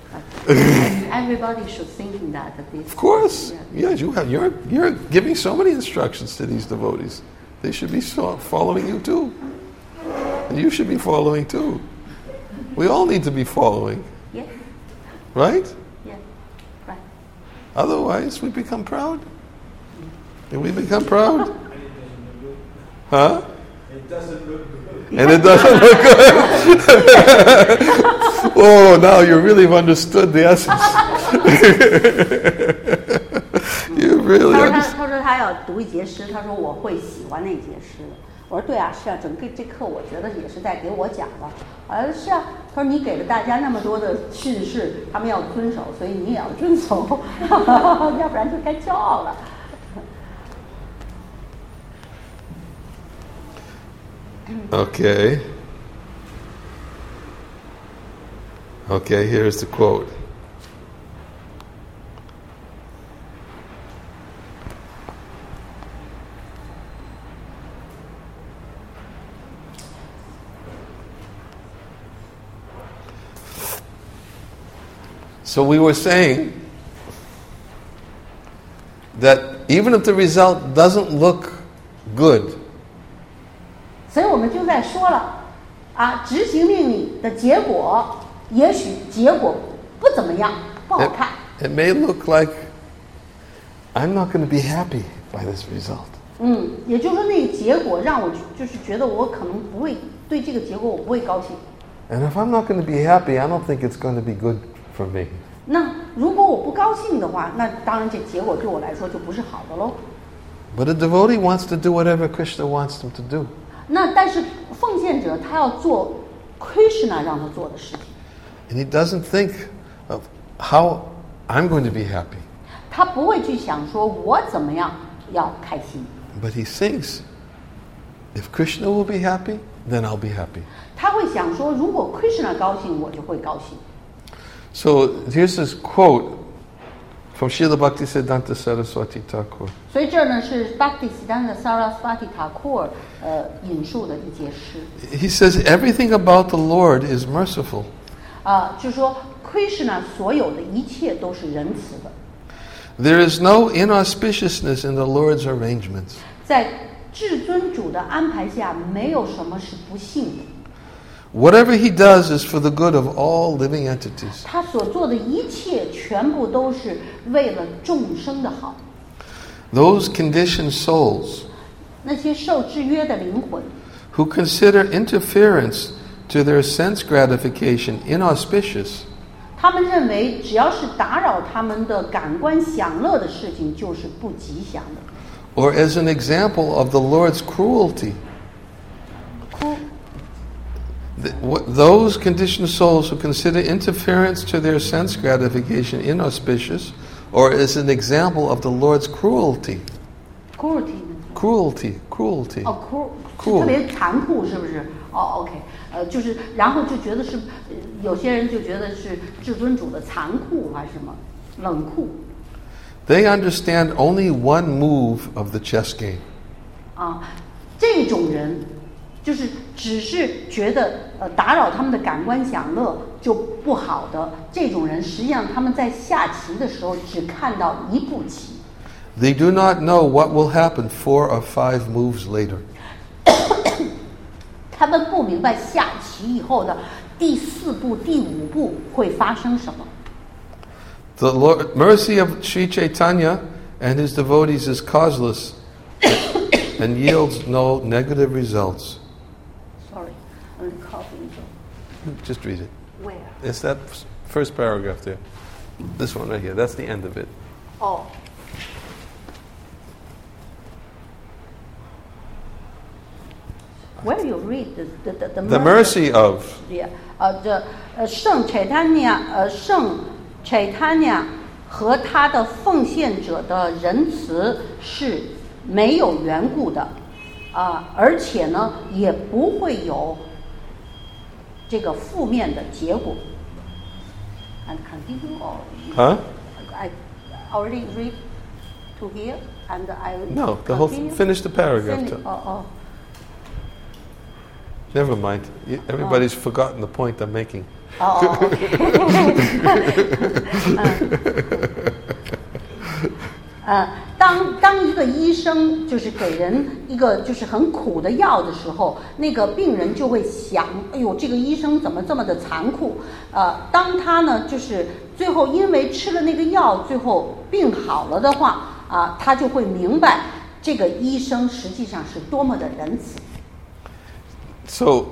Everybody should thinking that this. Of course. Yeah. Yes, you have. You're you're giving so many instructions to these devotees. They should be so, following you too, and you should be following too. We all need to be following, Yeah, right? yeah, right. Otherwise, we become proud. And we become proud, huh? It doesn't look good. And it doesn't look good. Oh, now you really have understood the essence. You really 他说他 understood. 他说他要读一节诗，他说我会喜欢那节诗的。我说对啊，是啊，整个这课我觉得也是在给我讲的。啊，是啊，他说你给了大家那么多的训示，他们要遵守，所以你也要遵守，要不然就该骄傲了。 Okay. Okay, here's the quote. So we were saying that even if the result doesn't look good, 所以我们就在说了，啊，执行命令的结果，也许结果不怎么样，不好 it, 看。 it may look like I'm not going to be happy by this result. 嗯，也就是说，那个结果让我就是觉得我可能不会对这个结果我不会高兴。 And if I'm not going to be happy, I don't think it's going to be good for me. 那如果我不高兴的话，那当然这结果对我来说就不是好的喽。 But a devotee wants to do whatever Krishna wants them to do. 那但是奉献者他要做 Krishna 让他做的事情， And he doesn't think of how I'm going to be happy. 他不会去想说我怎么样要开心， But he thinks, if Krishna will be happy, then I'll be happy. 他会想说如果 Krishna 高兴，我就会高兴。 So here's this quote from Srila Bhaktisiddhanta Saraswati Thakur. 所以这呢是 Bhaktisiddhanta Saraswati Thakur 呃引述的一节诗， He says, everything about the Lord is merciful. 啊、就是说 Krishna 所有的一切都是仁慈的， There is no inauspiciousness in the Lord's arrangements. 在至尊主的安排下，没有什么是不幸的。 Whatever he does is for the good of all living entities. 他所做的一切全部都是为了众生的好。 Those conditioned souls 那些受制约的灵魂， who consider interference to their sense gratification inauspicious 他们认为只要是打扰他们的感官享乐的事情，就是不吉祥的。 or as an example of the Lord's cruelty. 哭 Th- what- Those conditioned souls who consider interference to their sense gratification inauspicious, or as an example of the Lord's cruelty. cruelty 呢？ Cruelty, cruelty. 哦，cru Cool. 特别残酷，是不是？哦 ，OK， 呃，就是然后就觉得是，呃有些人就觉得是至尊主的残酷还是什么冷酷。 They understand only one move of the chess game. 啊，这种人就是只是觉得呃打扰他们的感官享乐就不好的这种人，实际上他们在下棋的时候只看到一步棋。 They do not know what will happen four or five moves later. 他们不明白下棋以后的第四步、第五步会发生什么。 The Lord, mercy of Sri Chaitanya and his devotees is causeless and yields no negative results. Sorry, I'm coughing. Just read it. Where? It's that first paragraph there. This one right here. That's the end of it. Oh. Where you read the the the, the, The mercy of. Yeah. 呃，这呃圣柴坦尼亚呃圣柴坦尼亚和他的奉献者的仁慈是没有缘故的，啊、呃，而且呢也不会有这个负面的结果。And continue or Huh? I already read to here and I No, the whole continue? finish the paragraph. Finish, too. oh, oh. Never mind. You- Everybody's forgotten the point I'm making. 哦哦呃，当当一个医生就是给人一个就是很苦的药的时候，那个病人就会想，哎呦，这个医生怎么这么的残酷？呃，当他呢就是最后因为吃了那个药，最后病好了的话，啊、他就会明白这个医生实际上是多么的仁慈。 So,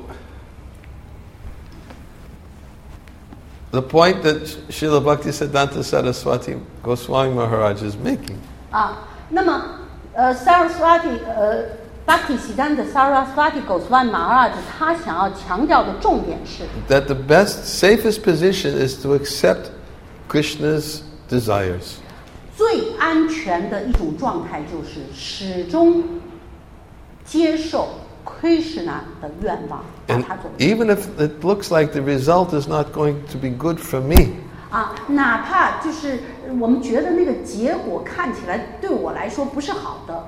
the point that Srila Bhaktisiddhanta Saraswati Goswami Maharaj is making 啊，那么呃，Saraswati 呃，Bhaktisiddhanta Saraswati Goswami Maharaj 他想要强调的重点是 that the best, safest position is to accept Krishna's desires. 最安全的一种状态就是始终接受 Krishna 的愿望，把 And 它作为 even if it looks like the result is not going to be good for me, 啊，哪怕就是我们觉得那个结果看起来对我来说不是好的，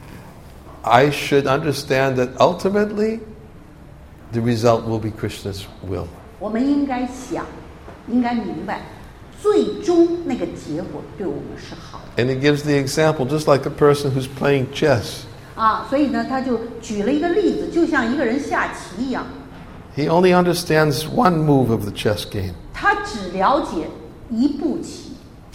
I should understand that ultimately the result will be Krishna's will. 我们应该想，应该明白，最终那个结果对我们是好的。 And he gives the example, just like a person who's playing chess. 啊，所以呢，他就举了一个例子，就像一个人下棋一样， He only understands one move of the chess game. 他只了解一步棋，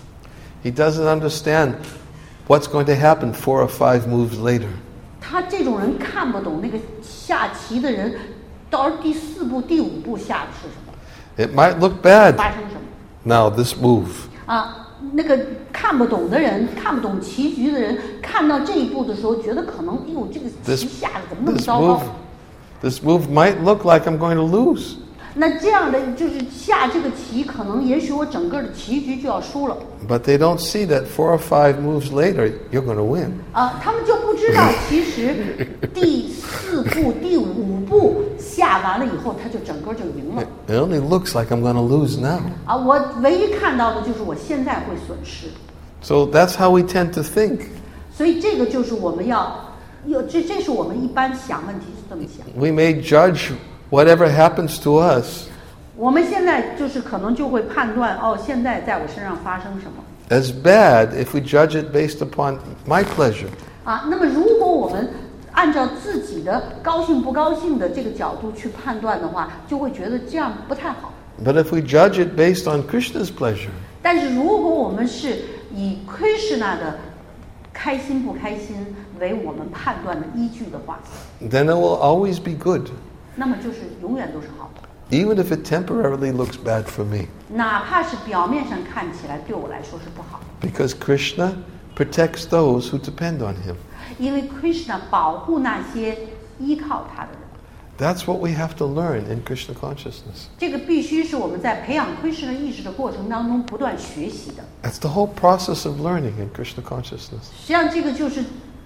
He doesn't understand what's going to happen four or five moves later. 他这种人看不懂那个下棋的人到第四步、第五步下的是什么， It might look bad. 发生什么 Now, this move. 啊？那个看不懂的人，看不懂棋局的人，看到这一步的时候，觉得可能，哎呦，这个 This, 棋下的怎么那么 this 糟 move, 糕？ this move might look like I'm going to lose. 那这样的就是下这个棋，可能也许我整个的棋局就要输了 But they don't see that four or five moves later, you're going to win. 啊！他们就不知道，其实第四步、第五步下完了以后，他就整个就赢了 It only looks like I'm going to lose now. 啊！我唯一看到的就是我现在会损失， So that's how we tend to think. 所以这个就是我们要有这，这是我们一般想问题是这么想。 We may judge whatever happens to us 我们现在就是可能就会判断哦，现在在我身上发生什么 as bad if we judge it based upon my pleasure. 啊？那么如果我们按照自己的高兴不高兴的这个角度去判断的话，就会觉得这样不太好。 But if we judge it based on Krishna's pleasure, 但是如果我们是以 Krishna 的开心不开心为我们判断的依据的话， then it will always be good, 那么就是永远都是好的， even if it temporarily looks bad for me. 哪怕是表面上看起来对我来说是不好， Because Krishna protects those who depend on him. 因为 Krishna 保护那些依靠他的人。 That's what we have to learn in Krishna consciousness. 这个必须是我们在培养 Krishna 意识的过程当中不断学习的。 That's the whole process of learning in Krishna consciousness. 实际上，这个就是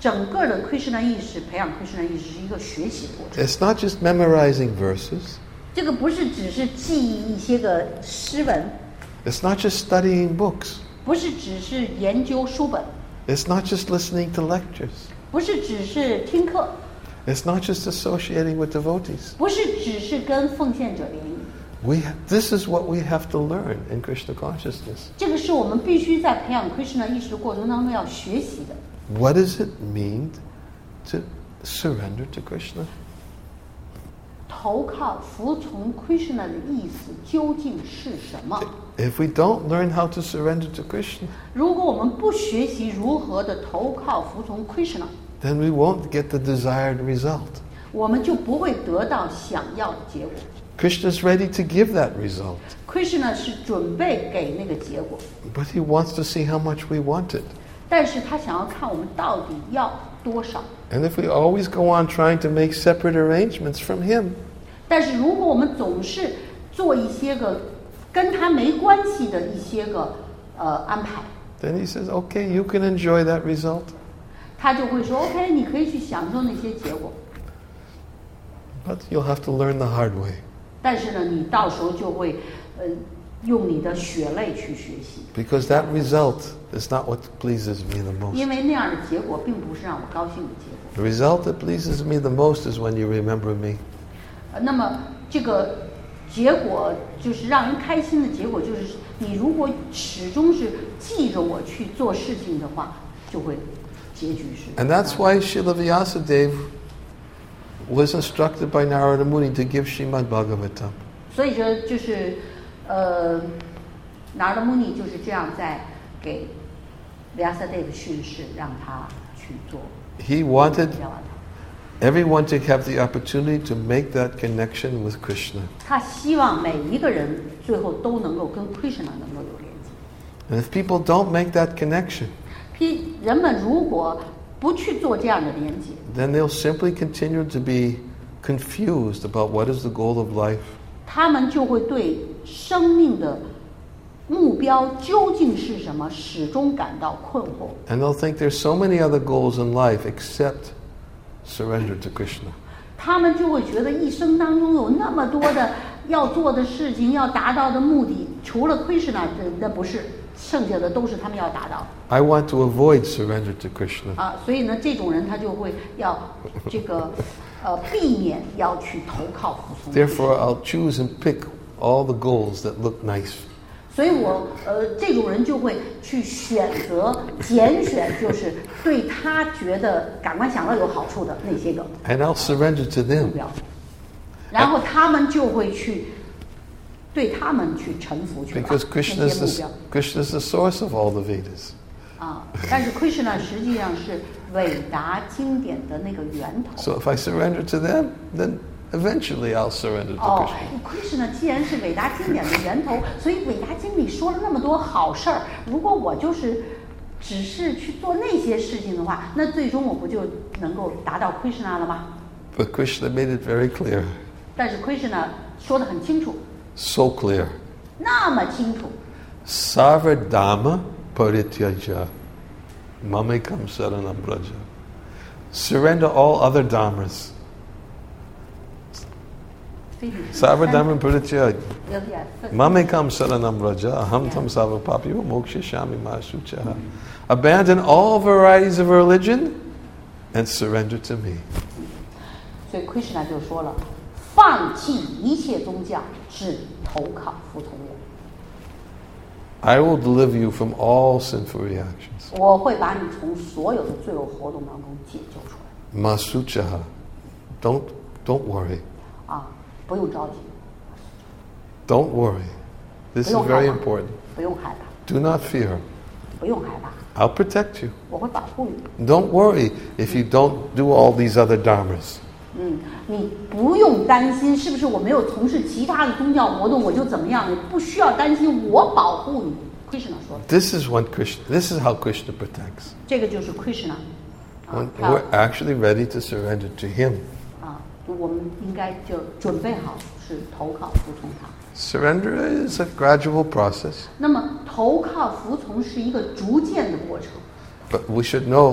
整个的 Krishna 意识培养 Krishna 意识是一个学习的过程。 It's not just memorizing verses. 这个不是只是记忆一些个诗文， It's not just studying books. 不是只是研究书本， It's not just listening to lectures. 不是只是听课， It's not just associating with devotees. 不是只是跟奉献者联谊。 We, this is what we have to learn in Krishna consciousness. 这个是我们必须在培养 Krishna 意识的过程当中要学习的。 What does it mean to surrender to Krishna? 投靠、服从 Krishna 的意思究竟是什么？ If we don't learn how to surrender to Krishna, 如果我们不学习如何的投靠、服从 Krishna， then we won't get the desired result. 我们就不会得到想要的结果。 Krishna's ready to give that result, Krishna 是准备给那个结果， but he wants to see how much we want it. 但是他想要看我们到底要多少。 And if we always go on trying to make separate arrangements from him, 但是如果我们总是做一些个跟他没关系的一些个呃安排， then he says, okay, you can enjoy that result, 他就会说 OK， 你可以去享受那些结果， but you'll have to learn the hard way. 但是呢，你到时候就会呃用你的血泪去学习， Because that result is not what pleases me the most. 因为那样的结果并不是让我高兴的结果。 The result that pleases me the most is when you remember me. 呃那么这个结果就是让人开心的结果，就是你如果始终是记着我去做事情的话，就会结局是。 And that's why Srila Vyasadeva was instructed by Narada Muni to give Srimad Bhagavatam. 所以说就是呃，拿了穆尼就是这样在给 Vyasadeva 训示，让他去做。 He wanted everyone to have the opportunity to make that connection with Krishna. 他希望每一个人最后都能够跟 Krishna 能够有连接。 And if people don't make that connection, 批人们如果不去做这样的连接， then they'll simply continue to be confused about what is the goal of life. 他们就会对生命的目标究竟是什么始终感到困惑。 And they'll think there's so many other goals in life except surrender to Krishna. 他们就会觉得一生当中有那么多的要做的事情，要达到的目的，除了 Krishna， 那不是，剩下的都是他们要达到。 I want to avoid surrender to Krishna. 啊，所以呢，这种人他就会要这个呃避免要去投靠服从。 Therefore, I'll choose and pick all the goals that look nice. 所以我呃这种人就会去选择拣选，就是对他觉得感官享乐有好处的那些个 And I'll surrender to 目 them. 标，然后他们就会去对他们去臣服去 Because 那 Krishna 些 is 目 the, 标 Krishna is the source of all the Vedas. 啊。但是 Krishna 实际上是伟达经典的那个源头。 So if I surrender to them, then eventually I'll surrender to 哦 Krishna. ，Krishna 既然是伟大经典的源头，所以伟大经里说了那么多好事儿，如果我就是只是去做那些事情的话，那最终我不就能够达到 Krishna 了吗？ But Krishna made it very clear. 但是 Krishna 说得很清楚， So clear. 那么清楚， Sarvadhamma parityaja mamekam saranam braja. Surrender all other dhammas. Sarvadhamma parityaja mamekam saranam braja. Aham tam savapapi mokshishami masuchaha. Abandon all varieties of religion and surrender to me. 所以 Krishna 就说了，放弃一切宗教，只投靠服从我。 I will deliver you from all sinful reactions. 我会把你从所有的罪恶活动当中解救出来。 Masuchaha. Don't don't worry. 啊，不用着急， Don't worry. This is 不用 very 害怕 important. 不用害怕， Do not fear. 不用害怕， I'll protect you. 我会保护你。 Don't worry if you don't do all these other dharmas. 嗯，你不用担心是不是我没有从事其他的宗教活动我就怎么样，你不需要担心，我保护你。Krishna 说的， This is what Krishna. This is how Krishna protects. 这个就是 Krishna 啊 When， 他 we're actually ready to surrender to Him. 啊，我们应该就准备好是投靠服从他。 Surrender is a gradual process, 那么投靠服从是一个逐渐的过程， but we should know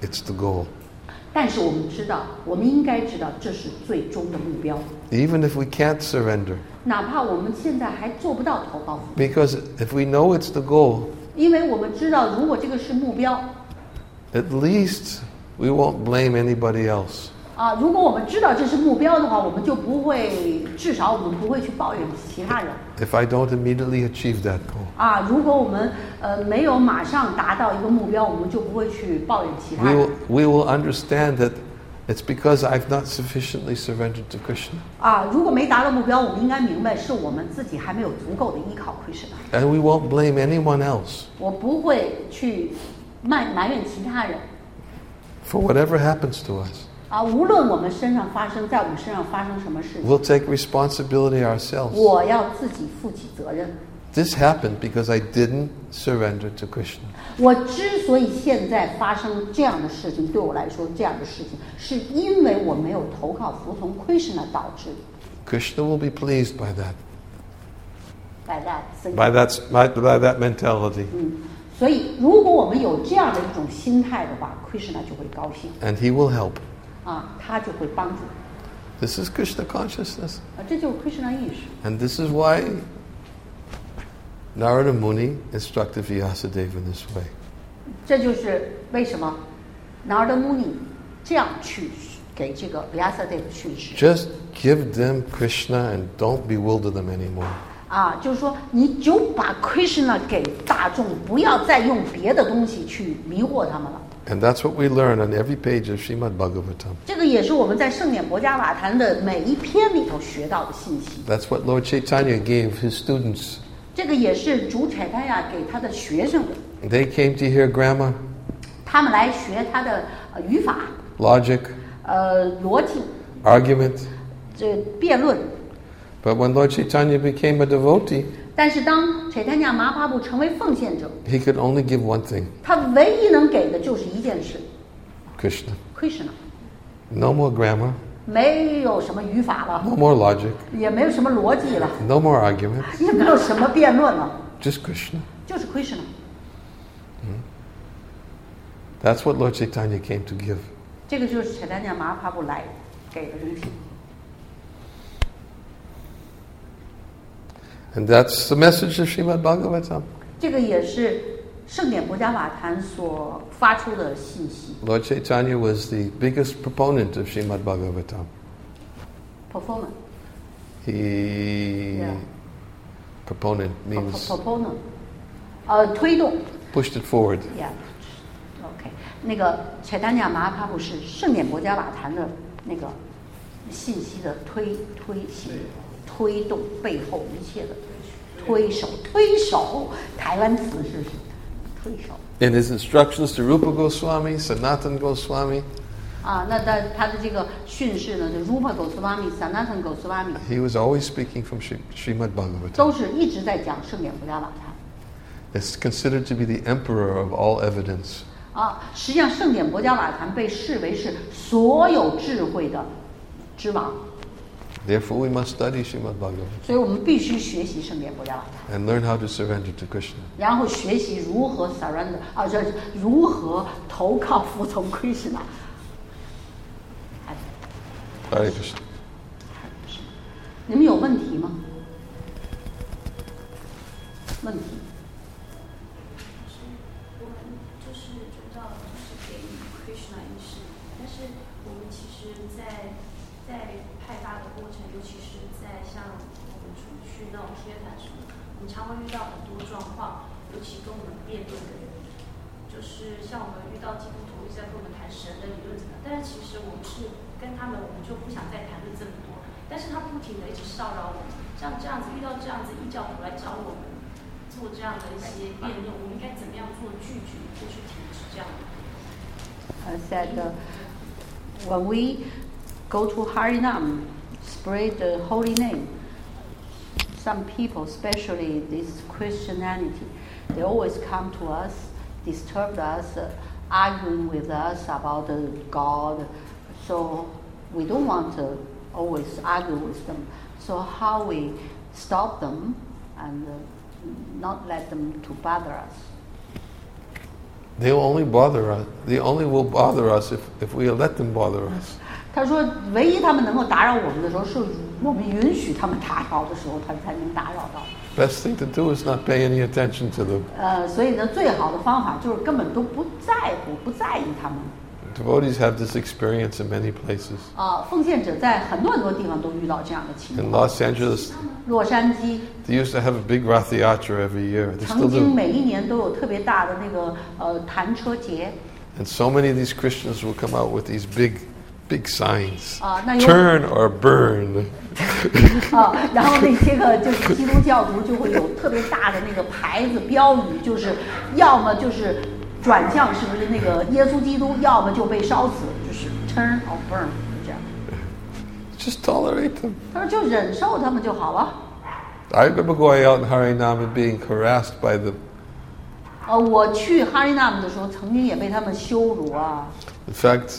it's the goal. 但是我们知道，我们应该知道这是最终的目标。 Even if we can't surrender. 哪怕我们现在还做不到投靠服从， Because if we know it's the goal, 因为我们知道，如果这个是目标 at least we won't blame anybody else. 啊，如果我们知道这是目标的话，我们就不会，至少我们不会去抱怨其他人 If I don't immediately achieve that goal. 啊。如果我们呃没有马上达到一个目标，我们就不会去抱怨其他 We 人 will, we will understand that it's because I've not sufficiently surrendered to Krishna. 啊。如果没达到目标，我们应该明白是我们自己还没有足够的依靠Krishna。 And we won't blame anyone else 我不会去埋埋怨其他人 for whatever happens to us. 啊，无论我们身上发生，在我们身上发生什么事情， We'll take responsibility ourselves. 我要自己负起责任。 This happened because I didn't surrender to Krishna. 我之所以现在发生这样的事情，对我来说这样的事情，是因为我没有投靠服从Krishna导致的。 Krishna will be pleased by that, By that, thinking. by that, by, by that mentality. 嗯，所以如果我们有这样的一种心态的话，Krishna就会高兴 And he will help. 啊，他就会帮助。 This is Krishna consciousness. 啊，这就是 Krishna 意识。 And this is why Narada Muni instructed Vyasadeva in this way. 这就是为什么 Narada Muni 这样去给这个 Vyasadeva 训示 Just give them Krishna and don't bewilder them anymore. 啊，就是说你就把 Krishna 给大众，不要再用别的东西去迷惑他们了。 And that's what we learn on every page of Srimad Bhagavatam. 这个也是我们在圣典博伽瓦坛的每一篇里头学到的信息。 That's what Lord Chaitanya gave his students. 这个也是主柴丹亚给他的学生的， They came to hear grammar, 他们来学他的呃语法、 logic, 呃逻辑、 argument. 这辩论。 But when Lord Chaitanya became a devotee, 但是当柴丹亚麻巴布成为奉献者， he could only give one thing, 他唯一能给的就是一件事 Krishna. ：Krishna， No more grammar, 没有什么语法了， no more logic, 也没有什么逻辑了， no more arguments, 也没有什么辩论了， just Krishna. 就是 Krishna。 That's what Lord Chaitanya came to give. 这个就是柴丹亚麻巴布来给的东西。 And that's the message of Srimad Bhagavatam. 这个也是圣典博伽瓦坛所发出的信息。 Lord Chaitanya was the biggest proponent of Srimad Bhagavatam. Performance， He Yeah. proponent means proponent，呃，推动 pushed it forward. ，Yeah，OK，那个柴丹亚麻巴布是圣典博伽瓦坛的那个信息的推推行。推动背后一切的推手，推手，台湾词是推手。 In his instructions to Rupa Goswami, Sanatan Goswami, 啊，那他他的这个训示呢，就 Rupa Goswami、Sanatan Goswami he was always speaking from Sri- Srimad 都 Bhagavatam. 是一直在讲圣典博伽瓦坛。 It's considered to be the emperor of all evidence. 啊，实际上圣典博伽瓦坛被视为是所有智慧的之王， Therefore, we must study Srimad Bhagavatam 所以我们必须学习圣典博伽瓦坛。 and learn how to surrender to Krishna. 然后学习如何 surrender 啊，这如何投靠服从 Krishna。 Hare Krishna. 你们有问题吗？问题？ 我们就是知道，就是给予 Krishna 意识，但是我们其实在在派发的过程，尤其是在像我们出去那种贴团什么，我们常会遇到很多状况，尤其跟我们辩论的人，就是像我们遇到基督徒一直在跟我们谈神的理论怎么样，但是其实我们是跟他们，我们就不想再谈论这么多，但是他不停的一直骚扰我们，像这样子遇到这样子异教徒来找我们。做这样的一些辩论，我们应该怎么样做拒绝，或去停止这样的？ I said, uh, when we go to Harinam, spread the holy name, some people, especially this Christianity, they always come to us, disturb us, uh, arguing with us about uh, God. So we don't want to always argue with them. So how we stop them and uh, not let them to bother us? They will only bother us. They only will bother us if, if we let them bother us. 他说，唯一他们能够打扰我们的时候，是我们允许他们打扰的时候，他才能打扰到。 Best thing to do is not pay any attention to them. 呃，所以呢，最好的方法就是根本都不在乎、不在意他们。 Devotees have this experience in many places. 啊，奉献者在很多很多地方都遇到这样的情 In 况。 Los Angeles, 洛杉矶 they used to have a big Rath Yatra every year. They 曾 still 经 do. 每一年都有特别大的那个呃弹车节 And so many of these Christians will come out with these big, big signs. 啊，那有 Turn or burn. 啊，然后那些个就是基督教徒就会有特别大的那个牌子标语，就是要么就是转向是不是那个耶稣基督，要么就被烧死，就是 turn or burn 就这样。 Just tolerate them. 他说就忍受他们就好了。 I remember going out in Harinam and being harassed by them. 呃，我去哈利纳姆的时候，曾经也被他们羞辱啊。 In fact,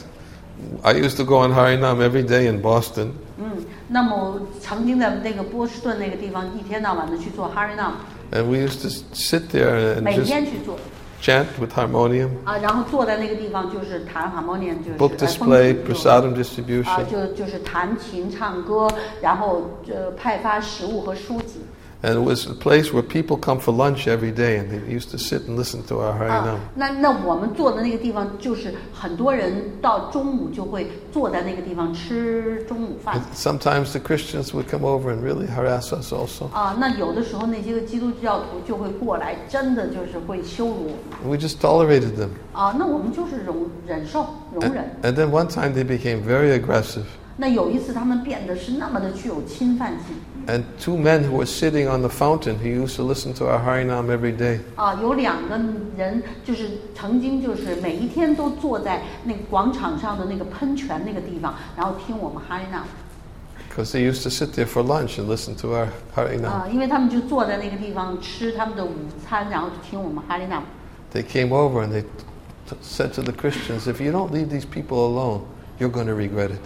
I used to go on Harinam every day in Boston. 嗯，那么我曾经在那个波士顿那个地方一天到晚的去做哈利纳姆， And we used to sit there and 每 just 天去做 chant with harmonium, 啊，然后坐在那个地方就是弹哈莫尼就是 book 呃 display, 风琴 prasadam 啊， distribution. 就就是弹琴唱歌，然后呃派发食物和书籍。 And it was a place where people come for lunch every day, and they used to sit and listen to our 啊 Harinam.， 那那我们坐的那个地方，就是很多人到中午就会坐在那个地方吃中午饭。 And sometimes the Christians would come over and really harass us also. 啊，那有的时候那些个基督教徒就会过来，真的就是会羞辱我们。 And we just tolerated them. 啊，那我们就是容忍受容 And, 忍。 and then one time they became very aggressive. 那有一次他们变得是那么的具有侵犯性。 And two men who were sitting on the fountain, who used to listen to our Harinam every day. 啊，有两个人就是曾经就是每一天都坐在那个广场上的那个喷泉那个地方，然后听我们哈利纳。 Because they used to sit there for lunch and listen to our Harinam. 啊，因为他们就坐在那个地方吃他们的午餐，然后就听我们哈利纳。 They came over and they t- said to the Christians, if you don't leave these people alone, you're going to regret it.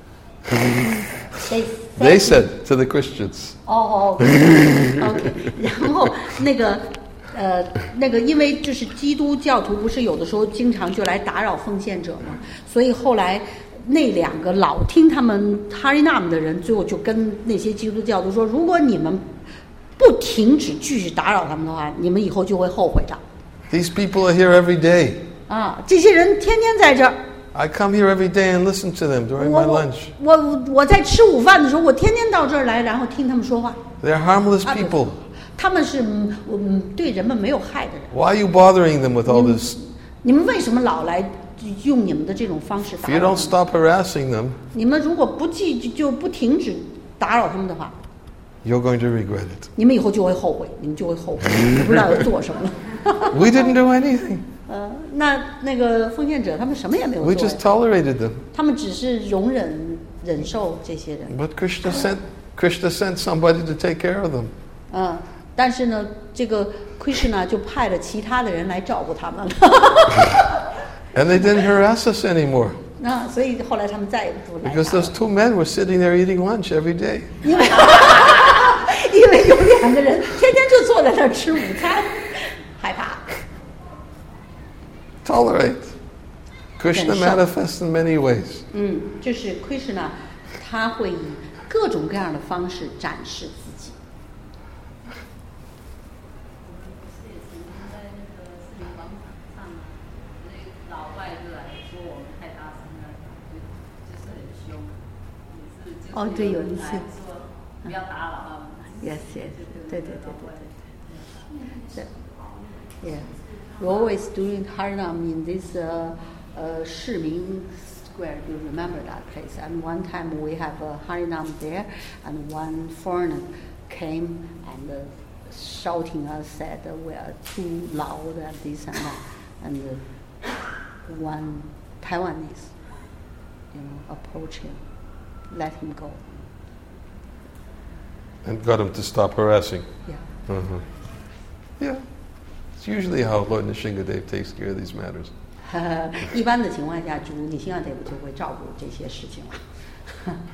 They They said to the Christians. 哦哦，OK，然后那个呃那个，因为就是基督教徒不是有的时候经常就来打扰奉献者嘛，所以后来那两个老听他们哈利纳姆的人，最后就跟那些基督教徒说，如果你们不停止继续打扰他们的话，你们以后就会后悔的。 These people are here every day. 啊，这些人天天在这儿。 I come here every day and listen to them during 我 my 我 lunch. 我我在吃午饭的时候，我天天到这儿来，然后听他们说话。 They're harmless 啊 people. 他们是嗯嗯对人们没有害的人。 Why are you bothering them with all this? 你们为什么老来用你们的这种方式 If 打 you 扰 don't 他们？ stop harassing them, 你们如果不记就就不停止打扰他们的话， you're going to regret it. 你们以后就会后悔，你们就会后悔，不知道要做什么了。 We didn't do anything. 呃，那那个奉献者他们什么也没有 We 做 just 呀， tolerated them. 他们只是容忍忍受这些人。 But Krishna sent Krishna sent somebody to take care of them. 嗯，但是呢，这个 Krishna 就派了其他的人来照顾他们。 And they didn't harass us anymore. 那所以后来他们再也不来 Because 打扰 those two men were sitting there eating lunch every day. 因为因为有两个人天天就坐在那儿吃午餐，害怕。 Tolerate. Krishna Then manifests in many ways. 嗯，就是 Krishna 他会以各种各样的方式展示自己。 不是也曾经在那个市民广场上嘛，那老外就来说我们太大声了，就就是很凶，也是就是哦对有一次人来说不要打扰他们。 Yes, yes，对对对对对。对 Yeah, we always doing Harinam in this uh, uh, Shimin Square. You remember that place? And one time we have a Harinam there, and one foreigner came and uh, shouting us said uh, we are too loud and this and that, and uh, one Taiwanese, you know, approached him, let him go. And got him to stop harassing. Yeah. Uh-huh. Yeah. It's usually how Lord Nishingadev takes care of these matters. 一般的情况下，主你星耀德就会照顾这些事情了。